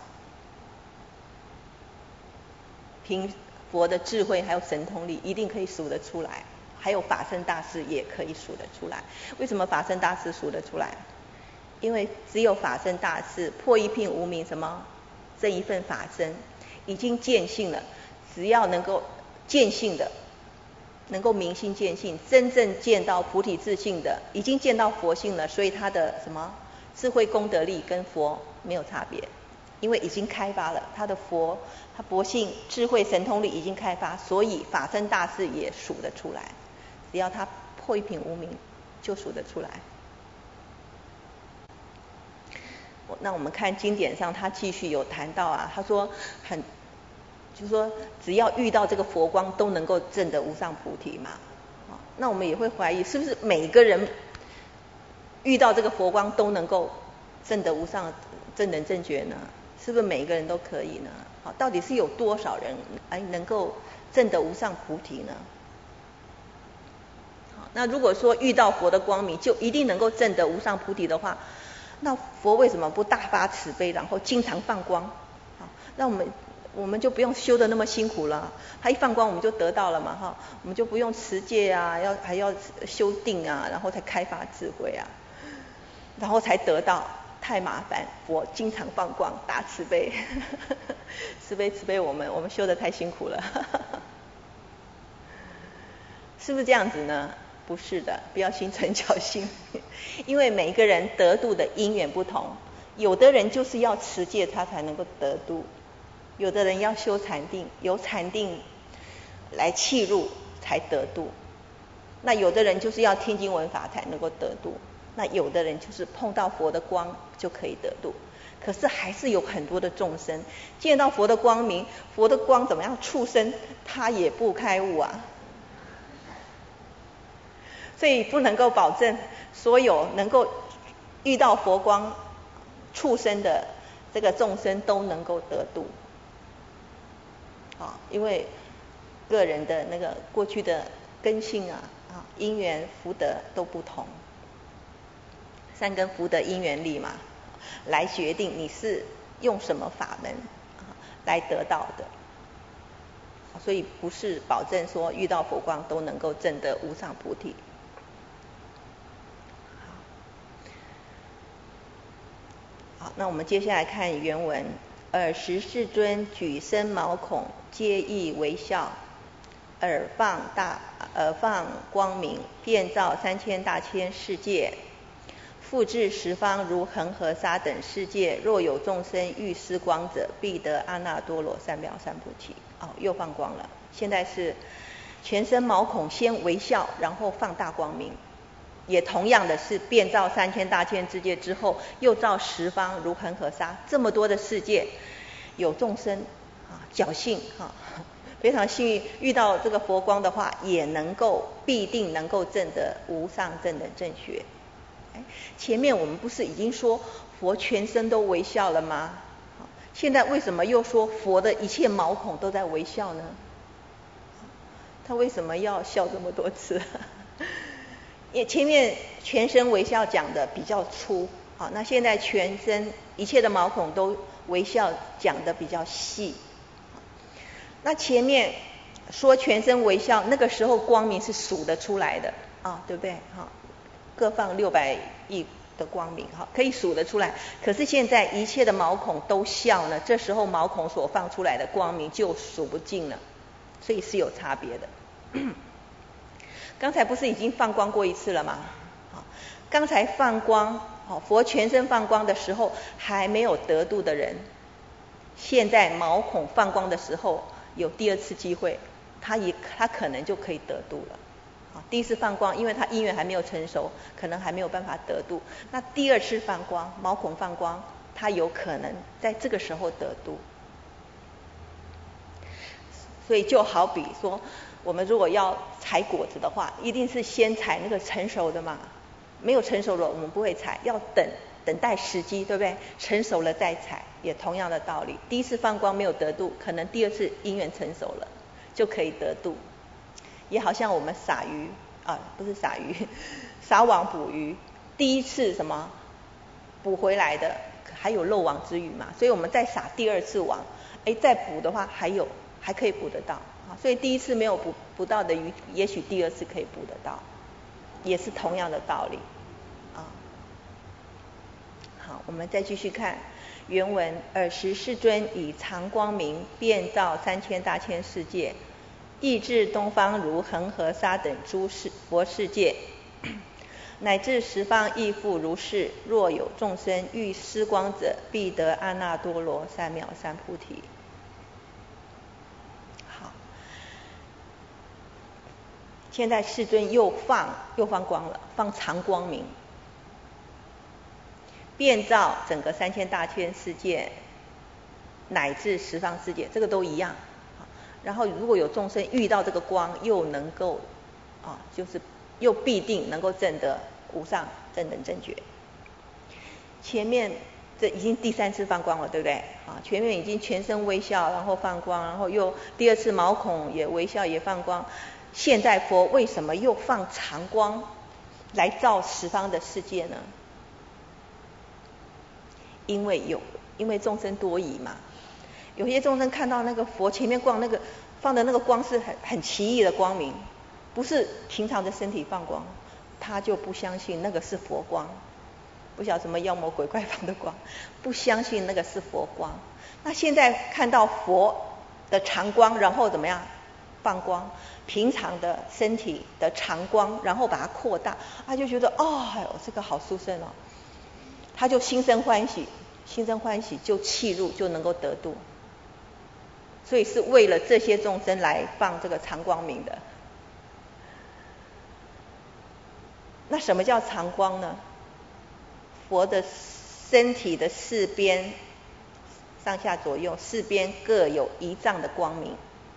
凭佛的智慧还有神通力，一定可以数得出来。还有法身大士也可以数得出来。为什么法身大士数得出来？因为只有法身大士破一片无明什么这一份法身已经见性了，只要能够见性的，能够明心见性，真正见到菩提自性的，已经见到佛性了，所以他的什么智慧功德力跟佛没有差别，因为已经开发了他的佛，他佛性智慧神通力已经开发，所以法身大士也数得出来，只要他破一品无明就数得出来。那我们看经典上他继续有谈到啊，他说就是说只要遇到这个佛光都能够证得无上菩提嘛。那我们也会怀疑是不是每个人遇到这个佛光都能够证得无上正等正觉呢？是不是每一个人都可以呢？到底是有多少人能够证得无上菩提呢？那如果说遇到佛的光明就一定能够证得无上菩提的话，那佛为什么不大发慈悲，然后经常放光？那我们就不用修得那么辛苦了，他一放光我们就得到了嘛，我们就不用持戒啊，还要修定啊，然后才开发智慧啊，然后才得到，太麻烦。佛经常放光，大慈悲，慈悲我们修得太辛苦了，是不是这样子呢？不是的，不要心存侥幸，因为每一个人得度的因缘不同，有的人就是要持戒他才能够得度，有的人要修禅定，由禅定来契入才得度，那有的人就是要听经闻法才能够得度，那有的人就是碰到佛的光就可以得度。可是还是有很多的众生见到佛的光明，佛的光怎么样触身他也不开悟啊，所以不能够保证所有能够遇到佛光触身的这个众生都能够得度。因为个人的那个过去的根性啊，因缘福德都不同，三根福德因缘力嘛，来决定你是用什么法门来得到的，所以不是保证说遇到佛光都能够证得无上菩提。好，那我们接下来看原文。尔时世尊举身毛孔皆亦微笑，耳放光明，遍照3000大千世界，复至十方如恒河沙等世界，若有众生欲施光者，必得阿耨多罗三藐三菩提。又放光了，现在是全身毛孔先微笑，然后放大光明，也同样的是遍照3000大千世界之后，又照十方如恒河沙，这么多的世界有众生侥幸非常幸运遇到这个佛光的话，也必定能够证得无上正等正觉。前面我们不是已经说佛全身都微笑了吗？现在为什么又说佛的一切毛孔都在微笑呢？他为什么要笑这么多次？也前面全身微笑讲的比较粗，那现在全身一切的毛孔都微笑讲的比较细。那前面说全身微笑，那个时候光明是数得出来的对不对？各放600亿的光明，可以数得出来。可是现在一切的毛孔都笑呢，这时候毛孔所放出来的光明就数不尽了，所以是有差别的。刚才不是已经放光过一次了吗？刚才放光，佛全身放光的时候还没有得度的人，现在毛孔放光的时候有第二次机会，他可能就可以得度了。第一次放光，因为他因缘还没有成熟，可能还没有办法得度。那第二次放光，毛孔放光，他有可能在这个时候得度。所以就好比说，我们如果要采果子的话，一定是先采那个成熟的嘛，没有成熟的我们不会采，要等待时机，对不对？成熟了再采，也同样的道理。第一次放光没有得度，可能第二次因缘成熟了就可以得度。也好像我们撒鱼不是撒鱼，撒网捕鱼，第一次什么补回来的，还有漏网之鱼嘛，所以我们再撒第二次网，再补的话还可以补得到啊。所以第一次没有补到的鱼，也许第二次可以补得到，也是同样的道理啊。好，我们再继续看原文：尔时世尊以常光明遍照3000大千世界，亦至东方如恒河沙等诸佛世界，乃至十方亦复如是。若有众生欲施光者，必得阿耨多罗三藐三菩提。好，现在世尊又放光了，放常光明，遍照整个3000大千世界，乃至十方世界，这个都一样。然后如果有众生遇到这个光，又能够就是又必定能够证得无上正等正觉。前面这已经第3次放光了，对不对？前面已经全身微笑，然后放光，然后又第2次毛孔也微笑也放光。现在佛为什么又放常光来照十方的世界呢？因为众生多疑嘛。有些众生看到那个佛前面放的那个光是很奇异的光明，不是平常的身体放光，他就不相信那个是佛光，不晓得什么妖魔鬼怪放的光，不相信那个是佛光。那现在看到佛的常光，然后怎么样放光，平常的身体的常光，然后把它扩大，他就觉得这个好殊胜哦，他就心生欢喜就契入，就能够得度。所以是为了这些众生来放这个常光明的。那什么叫常光呢？佛的身体的四边上下左右四边各有1丈的光明，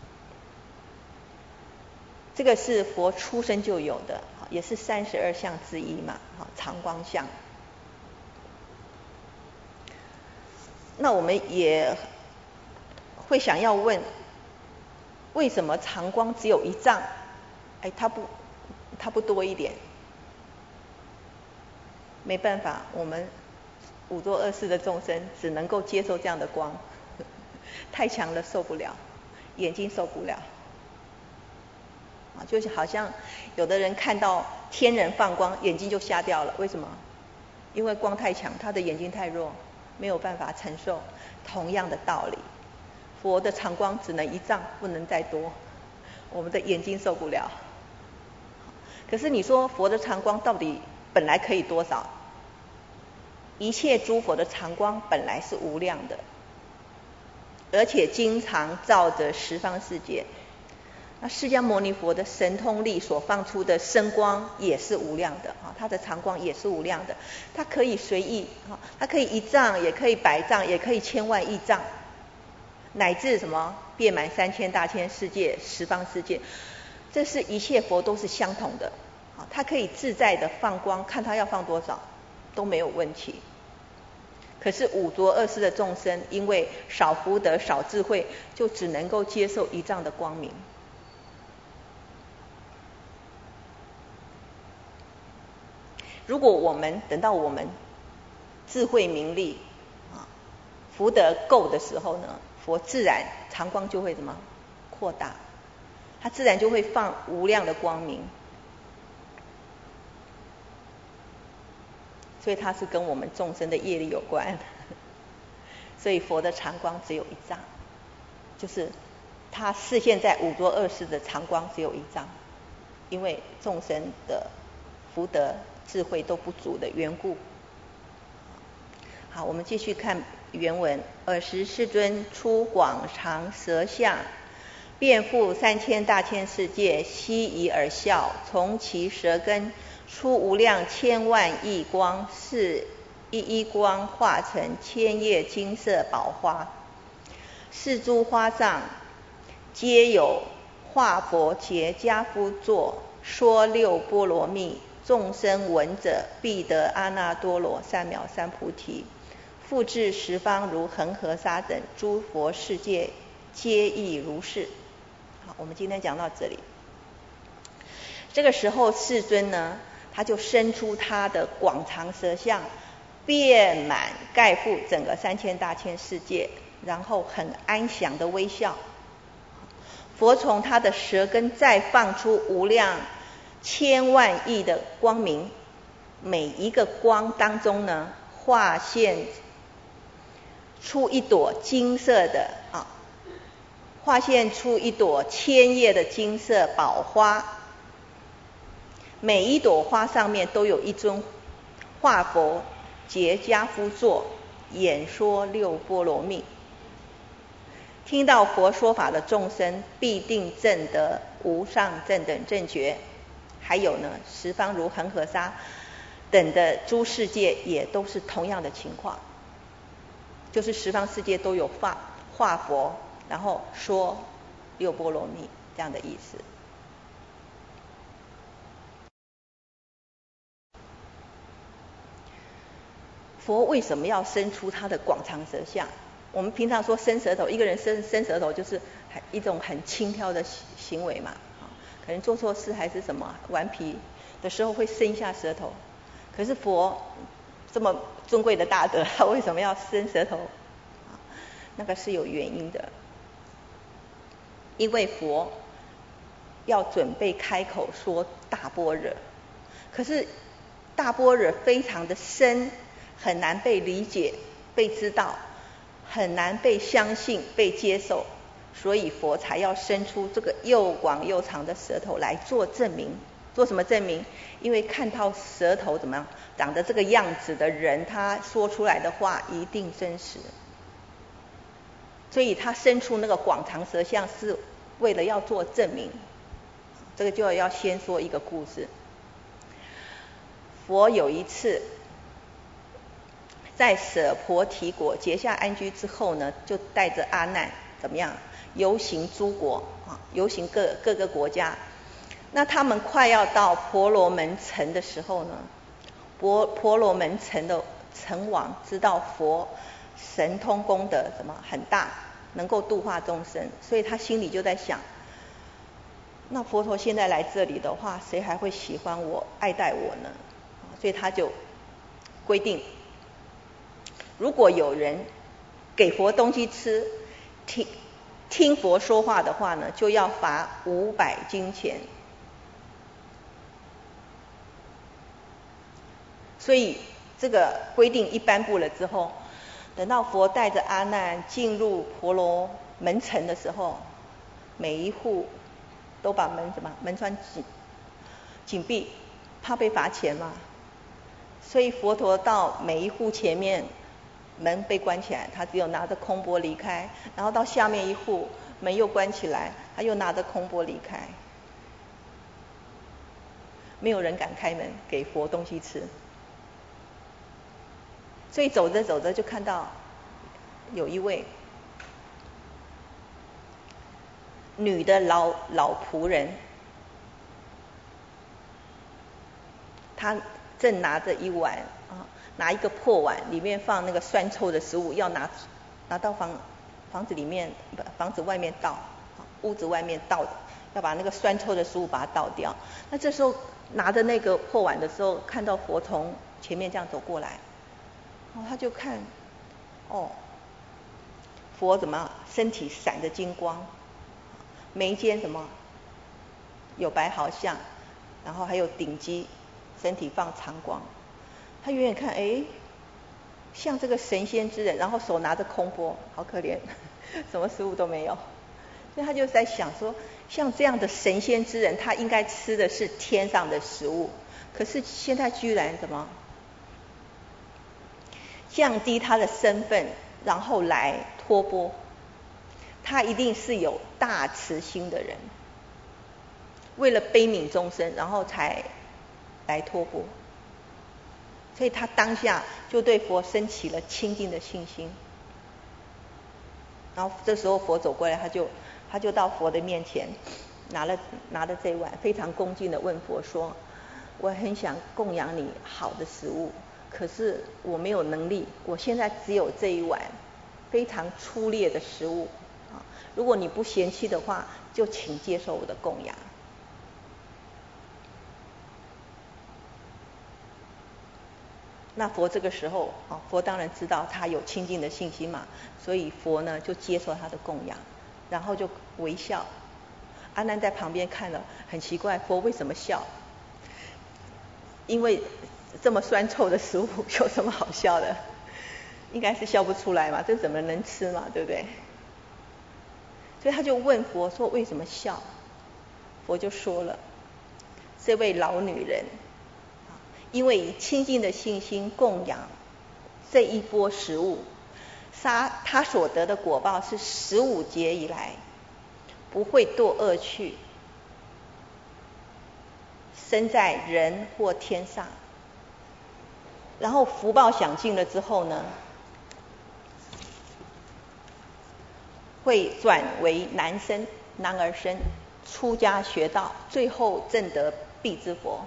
这个是佛出生就有的，也是32相之一嘛，常光相。那我们也会想要问，为什么常光只有1丈？它不多一点？没办法，我们五浊恶世的众生只能够接受这样的光，太强了受不了，眼睛受不了。就是好像有的人看到天人放光，眼睛就瞎掉了，为什么？因为光太强，他的眼睛太弱，没有办法承受。同样的道理，佛的常光只能1丈，不能再多，我们的眼睛受不了。可是你说佛的常光到底本来可以多少？一切诸佛的常光本来是无量的，而且经常照着十方世界。那释迦牟尼佛的神通力所放出的声光也是无量的，他的常光也是无量的，他可以随意，他可以1丈，也可以100丈，也可以千万亿丈，乃至什么遍满3000大千世界十方世界，这是一切佛都是相同的，他可以自在的放光，看他要放多少都没有问题。可是五浊恶世的众生因为少福德少智慧，就只能够接受1丈的光明。如果等到我们智慧明利福德够的时候呢，佛自然常光就会怎么扩大，它自然就会放无量的光明。所以它是跟我们众生的业力有关。所以佛的常光只有1丈，就是他示现在五浊恶世的常光只有1丈，因为众生的福德智慧都不足的缘故。好，我们继续看原文。尔时世尊出广长舌相，遍覆3000大千世界，悉以而笑，从其舌根出无量千万亿光，是一一光化成千叶金色宝花。是诸花上皆有化佛结跏趺坐，说6波罗蜜，众生闻者必得阿耨多罗三藐三菩提。复至十方如恒河沙等诸佛世界，皆亦如是。好，我们今天讲到这里。这个时候世尊呢，他就伸出他的广长舌相， 遍满盖覆整个3000大千世界，然后很安详的微笑。佛从他的舌根再放出无量千万亿的光明，每一个光当中呢，化现出一朵金色的化现出一朵千叶的金色宝花，每一朵花上面都有一尊化佛结跏趺坐，演说六波罗蜜。听到佛说法的众生必定证得无上正等正觉。还有呢，十方如恒河沙等的诸世界也都是同样的情况，就是十方世界都有化佛，然后说六波罗蜜这样的意思。佛为什么要伸出他的广长舌相？我们平常说伸舌头，一个人伸舌头就是一种很轻佻的行为嘛，可能做错事还是什么顽皮的时候会伸一下舌头。可是佛这么尊贵的大德，他为什么要伸舌头？那个是有原因的，因为佛要准备开口说大般若，可是大般若非常的深，很难被理解、被知道，很难被相信、被接受，所以佛才要伸出这个又广又长的舌头来做证明。做什么证明？因为看到舌头怎么样长得这个样子的人，他说出来的话一定真实，所以他伸出那个广长舌相是为了要做证明。这个就要先说一个故事。佛有一次在舍婆提国结下安居之后呢，就带着阿难怎么样游行诸国游行各个国家。那他们快要到婆罗门城的时候呢，婆罗门城的城王知道佛神通功德什么很大，能够度化众生，所以他心里就在想，那佛陀现在来这里的话，谁还会喜欢我、爱戴我呢？所以他就规定，如果有人给佛东西吃，听佛说话的话呢，就要罚500金钱。所以这个规定一颁布了之后，等到佛带着阿难进入婆罗门城的时候，每一户都把门窗紧闭，怕被罚钱嘛。所以佛陀到每一户前面，门被关起来，他只有拿着空钵离开，然后到下面一户门又关起来，他又拿着空钵离开。没有人敢开门给佛东西吃。所以走着走着就看到有一位女的老仆人，她正拿着一碗拿一个破碗，里面放那个酸臭的食物，要拿到房子里面房子外面倒，屋子外面倒，要把那个酸臭的食物把它倒掉。那这时候拿着那个破碗的时候，看到佛从前面这样走过来，他就看，佛怎么身体闪着金光，眉间什么有白毫相，然后还有顶肌，身体放长光。他远远看，像这个神仙之人，然后手拿着空钵，好可怜，什么食物都没有。所以他就在想说，像这样的神仙之人，他应该吃的是天上的食物，可是现在居然怎么降低他的身份，然后来托钵？他一定是有大慈心的人，为了悲悯众生，然后才来托钵。所以他当下就对佛升起了清净的信心。然后这时候佛走过来，他就到佛的面前，拿了这一碗，非常恭敬的问佛说：我很想供养你好的食物，可是我没有能力，我现在只有这一碗非常粗劣的食物如果你不嫌弃的话，就请接受我的供养。 那佛这个时候佛当然知道他有清净的信心嘛，所以佛呢就接受他的供养，然后就微笑。阿难在旁边看了很奇怪，佛为什么笑？因为这么酸臭的食物有什么好笑的？应该是笑不出来嘛，这怎么能吃嘛，对不对？所以他就问佛说为什么笑？佛就说了，这位老女人因为以清净的信心供养这一波食物，他所得的果报是15劫以来不会堕恶趣，生在人或天上，然后福报享尽了之后呢，会转为男儿身，出家学道，最后证得必之佛。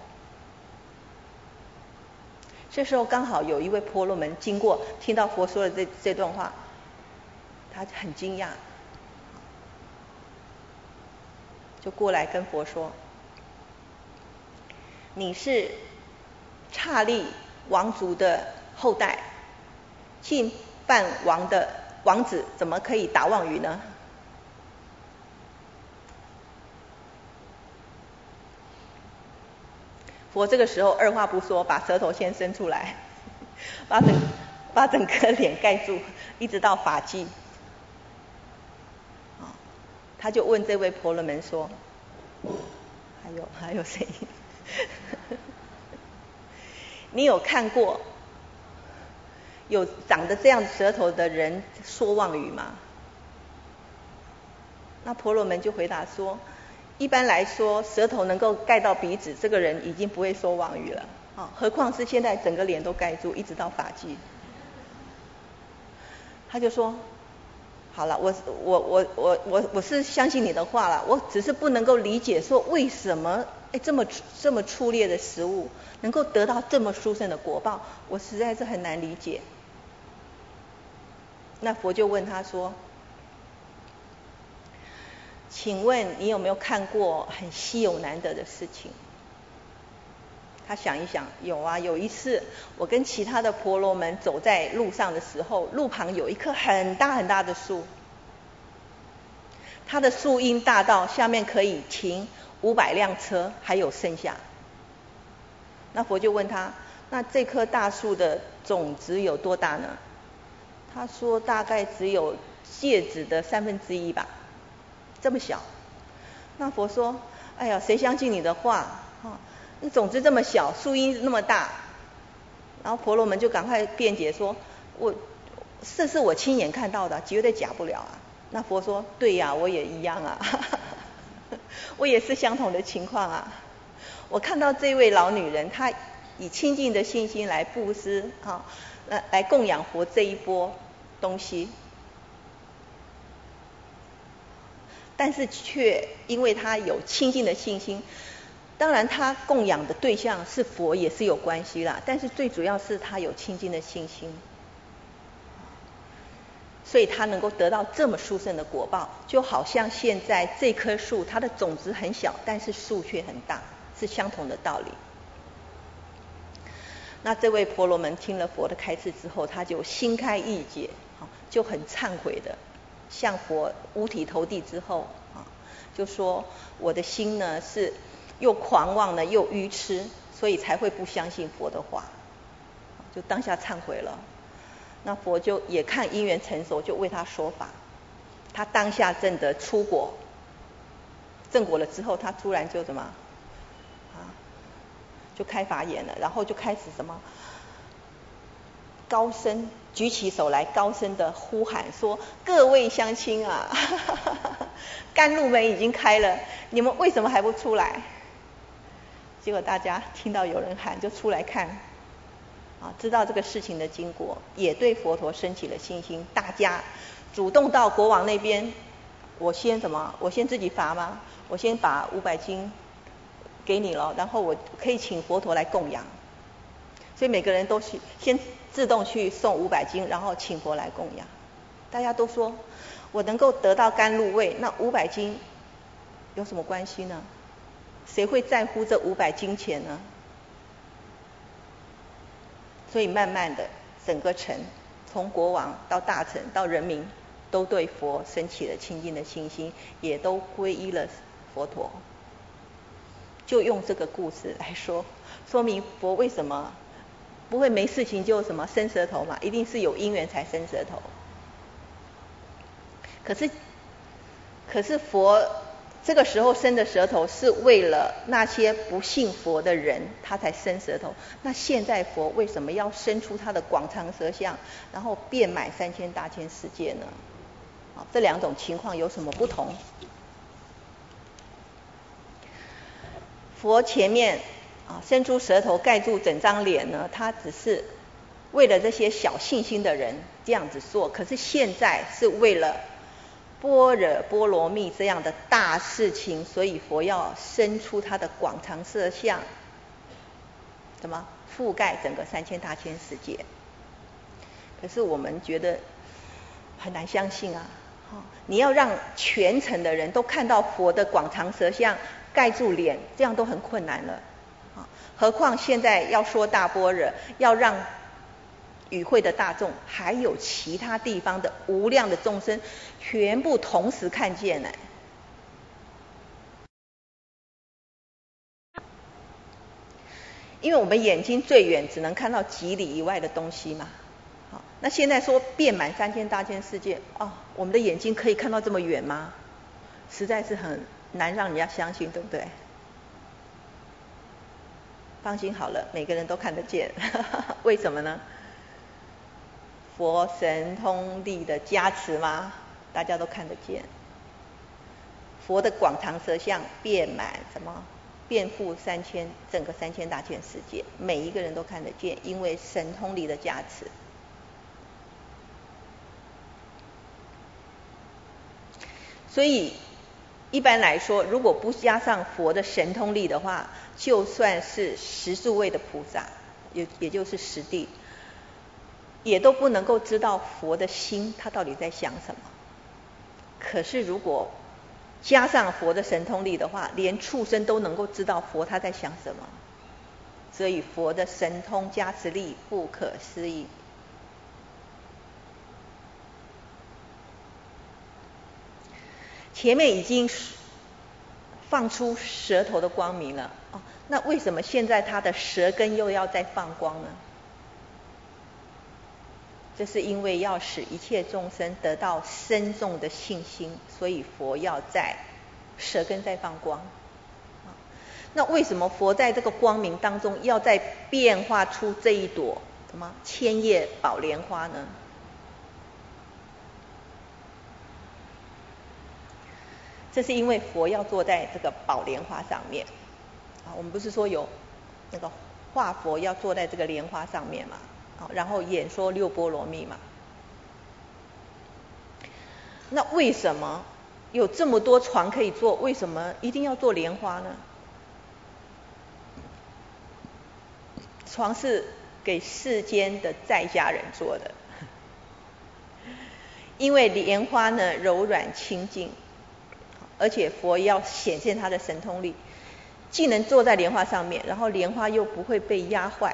这时候刚好有一位婆罗门经过，听到佛说的这段话，他很惊讶，就过来跟佛说，你是刹利王族的后代，净饭王的王子，怎么可以打妄语呢？佛这个时候二话不说，把舌头先伸出来，把整个脸盖住，一直到发际。他就问这位婆罗门说，还有声音你有看过有长得这样舌头的人说妄语吗？那婆罗门就回答说，一般来说舌头能够盖到鼻子，这个人已经不会说妄语了，何况是现在整个脸都盖住，一直到发际。他就说，好了，我是相信你的话了，我只是不能够理解说为什么这么粗劣的食物能够得到这么殊胜的果报，我实在是很难理解。那佛就问他说，请问你有没有看过很稀有难得的事情？他想一想，有啊，有一次我跟其他的婆罗门走在路上的时候，路旁有一棵很大很大的树，它的树荫大到下面可以停500辆车还有剩下。那佛就问他，那这棵大树的种子有多大呢？他说大概只有芥子的1/3吧，这么小。那佛说，哎呀，谁相信你的话？那种子这么小，树荫那么大。然后婆罗门就赶快辩解说，这是我亲眼看到的，绝对假不了啊。那佛说，对呀，我也一样啊我也是相同的情况啊。我看到这位老女人，她以清净的信心来布施来供养佛这一波东西，但是却因为她有清净的信心，当然她供养的对象是佛也是有关系啦，但是最主要是她有清净的信心，所以她能够得到这么殊胜的果报，就好像现在这棵树它的种子很小，但是树却很大，是相同的道理。那这位婆罗门听了佛的开示之后，他就心开意解，就很忏悔的向佛五体投地之后就说，我的心呢是又狂妄呢又愚痴，所以才会不相信佛的话，就当下忏悔了。那佛就也看因缘成熟，就为他说法。他当下证得初果，证果了之后，他突然就什么就开法眼了，然后就开始什么高声举起手来，高声的呼喊说，各位乡亲啊甘露门已经开了，你们为什么还不出来？结果大家听到有人喊就出来看知道这个事情的经过，也对佛陀升起了信心，大家主动到国王那边，我先自己罚吗？我先把500斤给你了，然后我可以请佛陀来供养。所以每个人都先自动去送500斤，然后请佛来供养。大家都说，我能够得到甘露味，那500斤有什么关系呢？谁会在乎这500金钱呢？ 所以慢慢的整个城，从国王到大臣到人民，都对佛升起了亲近的信心，也都皈依了佛陀。就用这个故事来说明佛为什么不会没事情就什么伸舌头嘛，一定是有因缘才伸舌头。可是佛这个时候伸的舌头是为了那些不信佛的人，他才伸舌头。那现在佛为什么要伸出他的广长舌相，然后遍满3000大千世界呢？这两种情况有什么不同？佛前面伸出舌头盖住整张脸呢，他只是为了这些小信心的人这样子做。可是现在是为了般若波罗蜜这样的大事情，所以佛要伸出他的广长舌相，怎么覆盖整个3000大千世界？可是我们觉得很难相信啊！你要让全城的人都看到佛的广长舌相盖住脸，这样都很困难了。何况现在要说大般若，要让与会的大众，还有其他地方的无量的众生，全部同时看见呢。因为我们眼睛最远只能看到几里以外的东西嘛。那现在说遍满3000大千世界，我们的眼睛可以看到这么远吗？实在是很难让人家相信，对不对？放心好了，每个人都看得见。为什么呢？佛神通力的加持吗？大家都看得见。佛的广长舌相遍满什么？遍覆整个3000大千世界，每一个人都看得见，因为神通力的加持。所以一般来说，如果不加上佛的神通力的话，就算是10数位的菩萨，也就是10地，也都不能够知道佛的心他到底在想什么。可是如果加上佛的神通力的话，连畜生都能够知道佛他在想什么。所以佛的神通加持力不可思议。前面已经放出舌头的光明了，那为什么现在他的舌根又要再放光呢？这是因为要使一切众生得到深重的信心，所以佛要在舌根再放光。那为什么佛在这个光明当中要再变化出这一朵什么千叶宝莲花呢？这是因为佛要坐在这个宝莲花上面。我们不是说有那个化佛要坐在这个莲花上面嘛，然后演说6波罗蜜嘛。那为什么有这么多床可以坐，为什么一定要做莲花呢？床是给世间的在家人做的，因为莲花呢柔软清净，而且佛要显现他的神通力，既能坐在莲花上面，然后莲花又不会被压坏，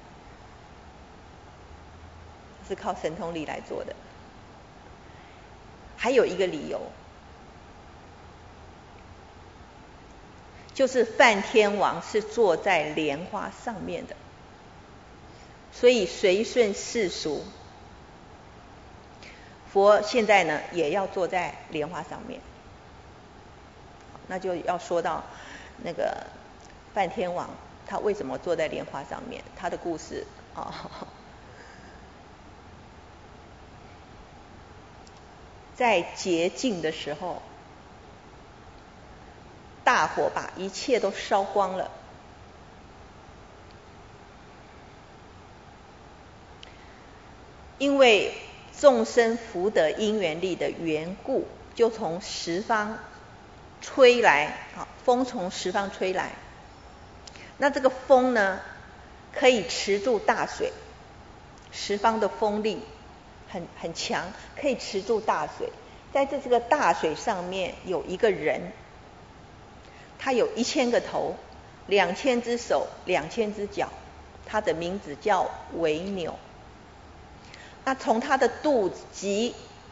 是靠神通力来做的。还有一个理由，就是梵天王是坐在莲花上面的，所以随顺世俗，佛现在呢也要坐在莲花上面。那就要说到那个梵天王他为什么坐在莲花上面，他的故事在洁净的时候，大火把一切都烧光了，因为众生福德因缘力的缘故，就从十方吹来，风从十方吹来。那这个风呢，可以持住大水，十方的风力很强，可以持住大水。在这个大水上面有一个人，他有1000个头，2000只手，2000只脚， 他的名字叫维纽。那从他的肚脐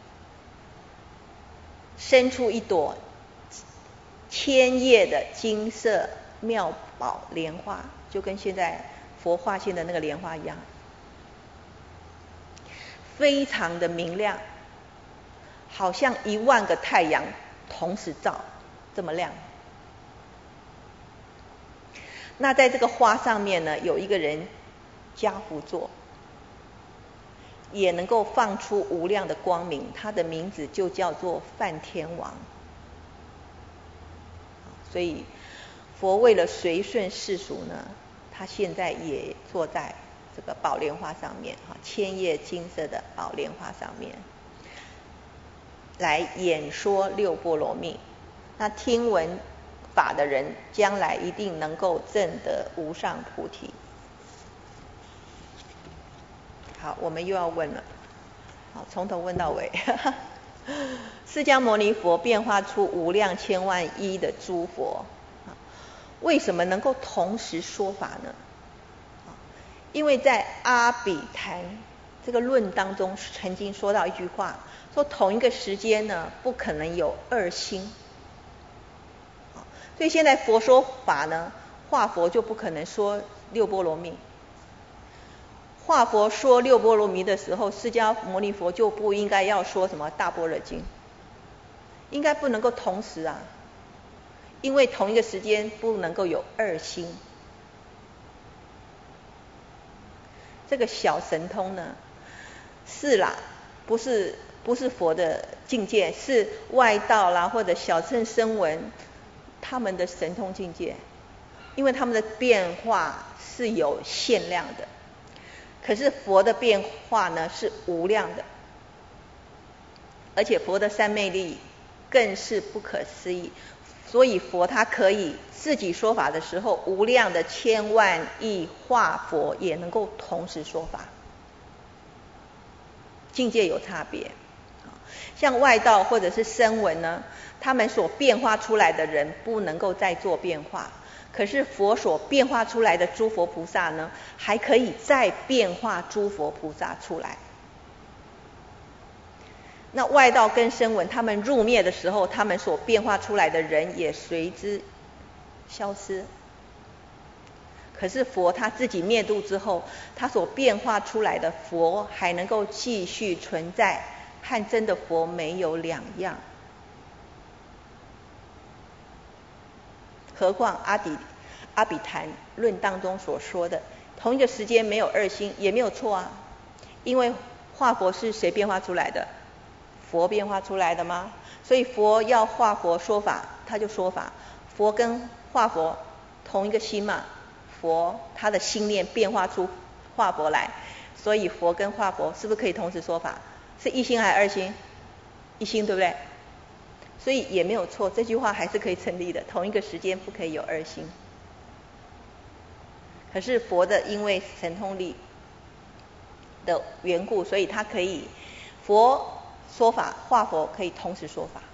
伸出一朵千叶的金色妙宝莲花，就跟现在佛画现的那个莲花一样，非常的明亮，好像10000个太阳同时照，这么亮。那在这个花上面呢，有一个人家趺坐，也能够放出无量的光明，他的名字就叫做梵天王。所以佛为了随顺世俗呢，他现在也坐在这个宝莲花上面，千叶金色的宝莲花上面来演说六波罗蜜。那听闻法的人将来一定能够证得无上菩提。好，我们又要问了，好，从头问到尾。释迦牟尼佛变化出无量千万亿的诸佛，为什么能够同时说法呢？因为在阿比昙这个论当中曾经说到一句话，说同一个时间呢，不可能有2心。所以现在佛说法呢，化佛就不可能说六波罗蜜。化佛说六波罗蜜的时候，释迦牟尼佛就不应该要说什么大般若经，应该不能够同时啊，因为同一个时间不能够有2心。这个小神通呢，是啦，不是佛的境界，是外道啦或者小乘声闻他们的神通境界，因为他们的变化是有限量的。可是佛的变化呢是无量的，而且佛的三昧力更是不可思议。所以佛他可以自己说法的时候，无量的千万亿化佛也能够同时说法，境界有差别。像外道或者是声闻呢，他们所变化出来的人不能够再做变化，可是佛所变化出来的诸佛菩萨呢，还可以再变化诸佛菩萨出来。那外道跟声闻他们入灭的时候，他们所变化出来的人也随之消失。可是佛他自己灭度之后，他所变化出来的佛还能够继续存在，和真的佛没有两样。何况阿比昙论当中所说的同一个时间没有2心也没有错啊，因为化佛是谁变化出来的？佛变化出来的吗？所以佛要化佛说法，他就说法。佛跟化佛同一个心嘛，佛他的心念变化出化佛来，所以佛跟化佛是不是可以同时说法？是1心还是2心？1心，对不对？所以也没有错，这句话还是可以成立的，同一个时间不可以有2心。可是佛的因为神通力的缘故，所以他可以佛说法，化佛可以同时说法。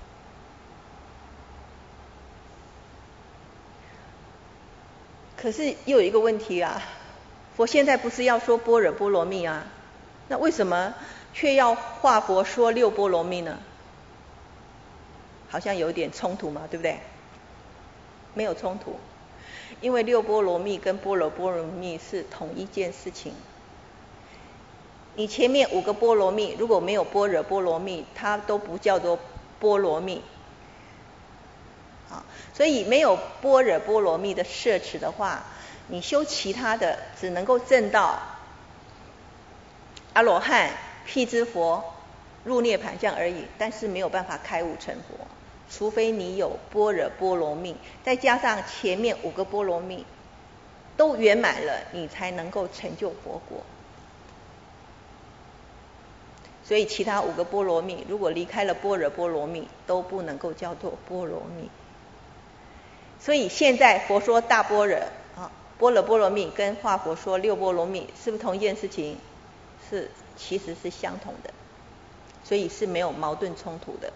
可是又有一个问题啊，佛现在不是要说般若波罗蜜啊，那为什么却要化佛说六波罗蜜呢？好像有点冲突嘛，对不对？没有冲突，因为六波罗蜜跟般若波罗蜜是同一件事情。你前面5个波罗蜜如果没有般若波罗蜜，它都不叫做波罗蜜。所以没有般若波罗蜜的摄持的话，你修其他的只能够证到阿罗汉、辟支佛、入涅盘这样而已，但是没有办法开悟成佛，除非你有般若波罗蜜，再加上前面5个波罗蜜都圆满了，你才能够成就佛果。所以其他5个波罗蜜如果离开了般若波罗蜜，都不能够叫做波罗蜜。所以现在佛说大般若般若波罗蜜跟化佛说六波罗蜜是不是同一件事情？是，其实是相同的，所以是没有矛盾冲突的。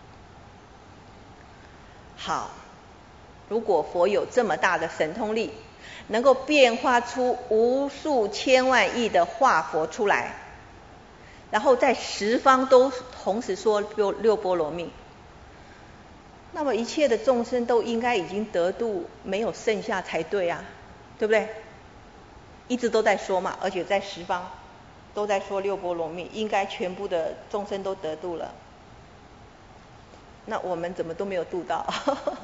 好，如果佛有这么大的神通力， 能够变化出无数千万亿的化佛出来，然后在十方都同时说六波罗蜜，那么一切的众生都应该已经得度，没有剩下才对啊，对不对？一直都在说嘛，而且在十方都在说六波罗蜜，应该全部的众生都得度了。那我们怎么都没有度到？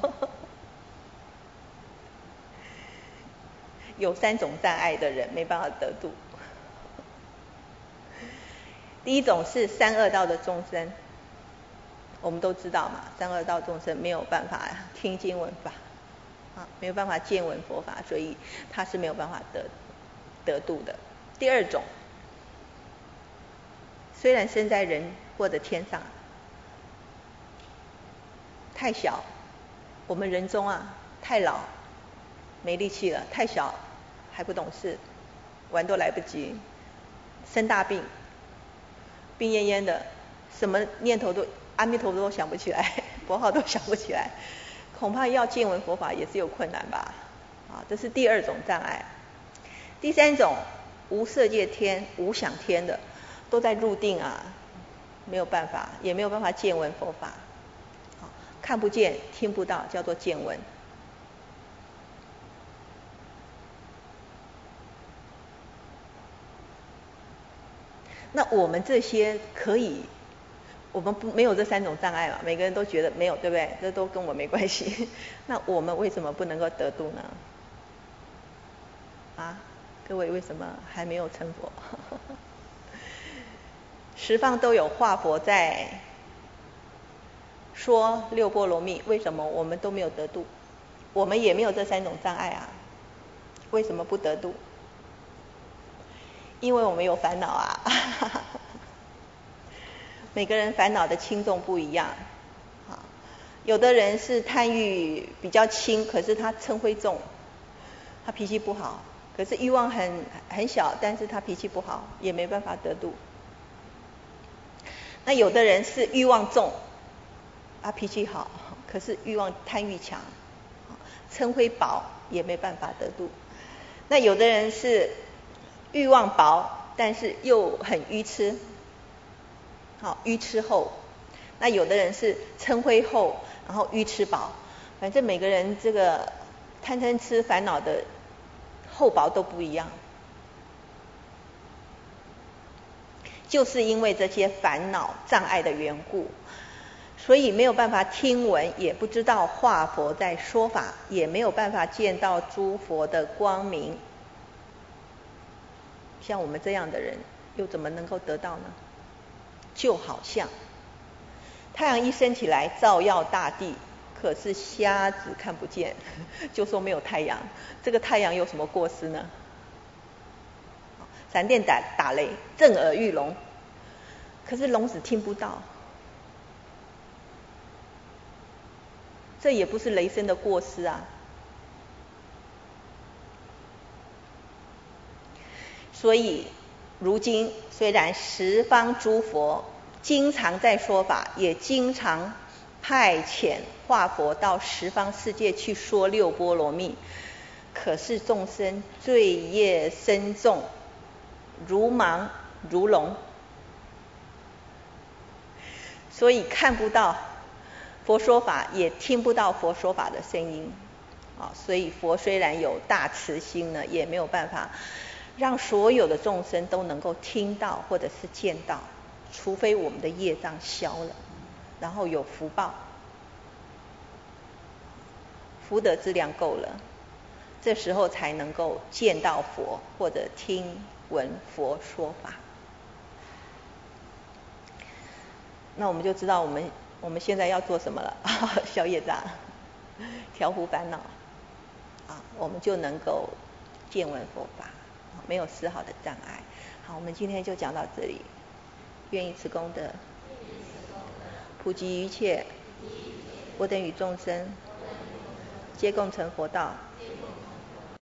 有3种障碍的人没办法得度。第一种是三恶道的众生，我们都知道嘛，三恶道众生没有办法听经闻法，没有办法见闻佛法，所以他是没有办法得度的。第二种，虽然生在人或者天上，太小，我们人中太老，没力气了，太小还不懂事，玩都来不及，生大病，病恹恹的，什么念头都阿弥陀佛都想不起来，佛号都想不起来，恐怕要见闻佛法也是有困难吧。这是第二种障碍。第三种，无色界天无想天的都在入定没有办法，也没有办法见闻佛法，看不见听不到叫做见闻。那我们这些可以，我们没有这3种障碍嘛，每个人都觉得没有，对不对？这都跟我没关系。那我们为什么不能够得度呢？各位为什么还没有成佛？十方都有化佛在说六波罗蜜，为什么我们都没有得度？我们也没有这3种障碍为什么不得度？因为我们有烦恼每个人烦恼的轻重不一样。有的人是贪欲比较轻，可是他嗔恚重，他脾气不好，可是欲望很小，但是他脾气不好，也没办法得度。那有的人是欲望重，脾气好，可是欲望贪欲强，嗔恚薄，也没办法得度。那有的人是欲望薄，但是又很愚痴，愚痴厚。那有的人是嗔恚厚，然后愚痴薄。反正每个人这个贪嗔痴烦恼的厚薄都不一样，就是因为这些烦恼障碍的缘故，所以没有办法听闻，也不知道化佛在说法，也没有办法见到诸佛的光明。像我们这样的人，又怎么能够得到呢？就好像太阳一升起来照耀大地，可是瞎子看不见，就说没有太阳，这个太阳有什么过失呢？闪电打雷，震耳欲聋，可是聋子听不到，这也不是雷声的过失所以如今虽然十方诸佛经常在说法，也经常派遣化佛到十方世界去说六波罗蜜，可是众生罪业深重，如盲如聋，所以看不到佛说法，也听不到佛说法的声音所以佛虽然有大慈心呢，也没有办法让所有的众生都能够听到或者是见到，除非我们的业障消了，然后有福报，福德质量够了，这时候才能够见到佛或者听闻佛说法。那我们就知道我们现在要做什么了消业障，调伏烦恼我们就能够见闻佛法，没有丝毫的障碍。好，我们今天就讲到这里。愿以此功德普及一切我等与众生，皆共成佛道。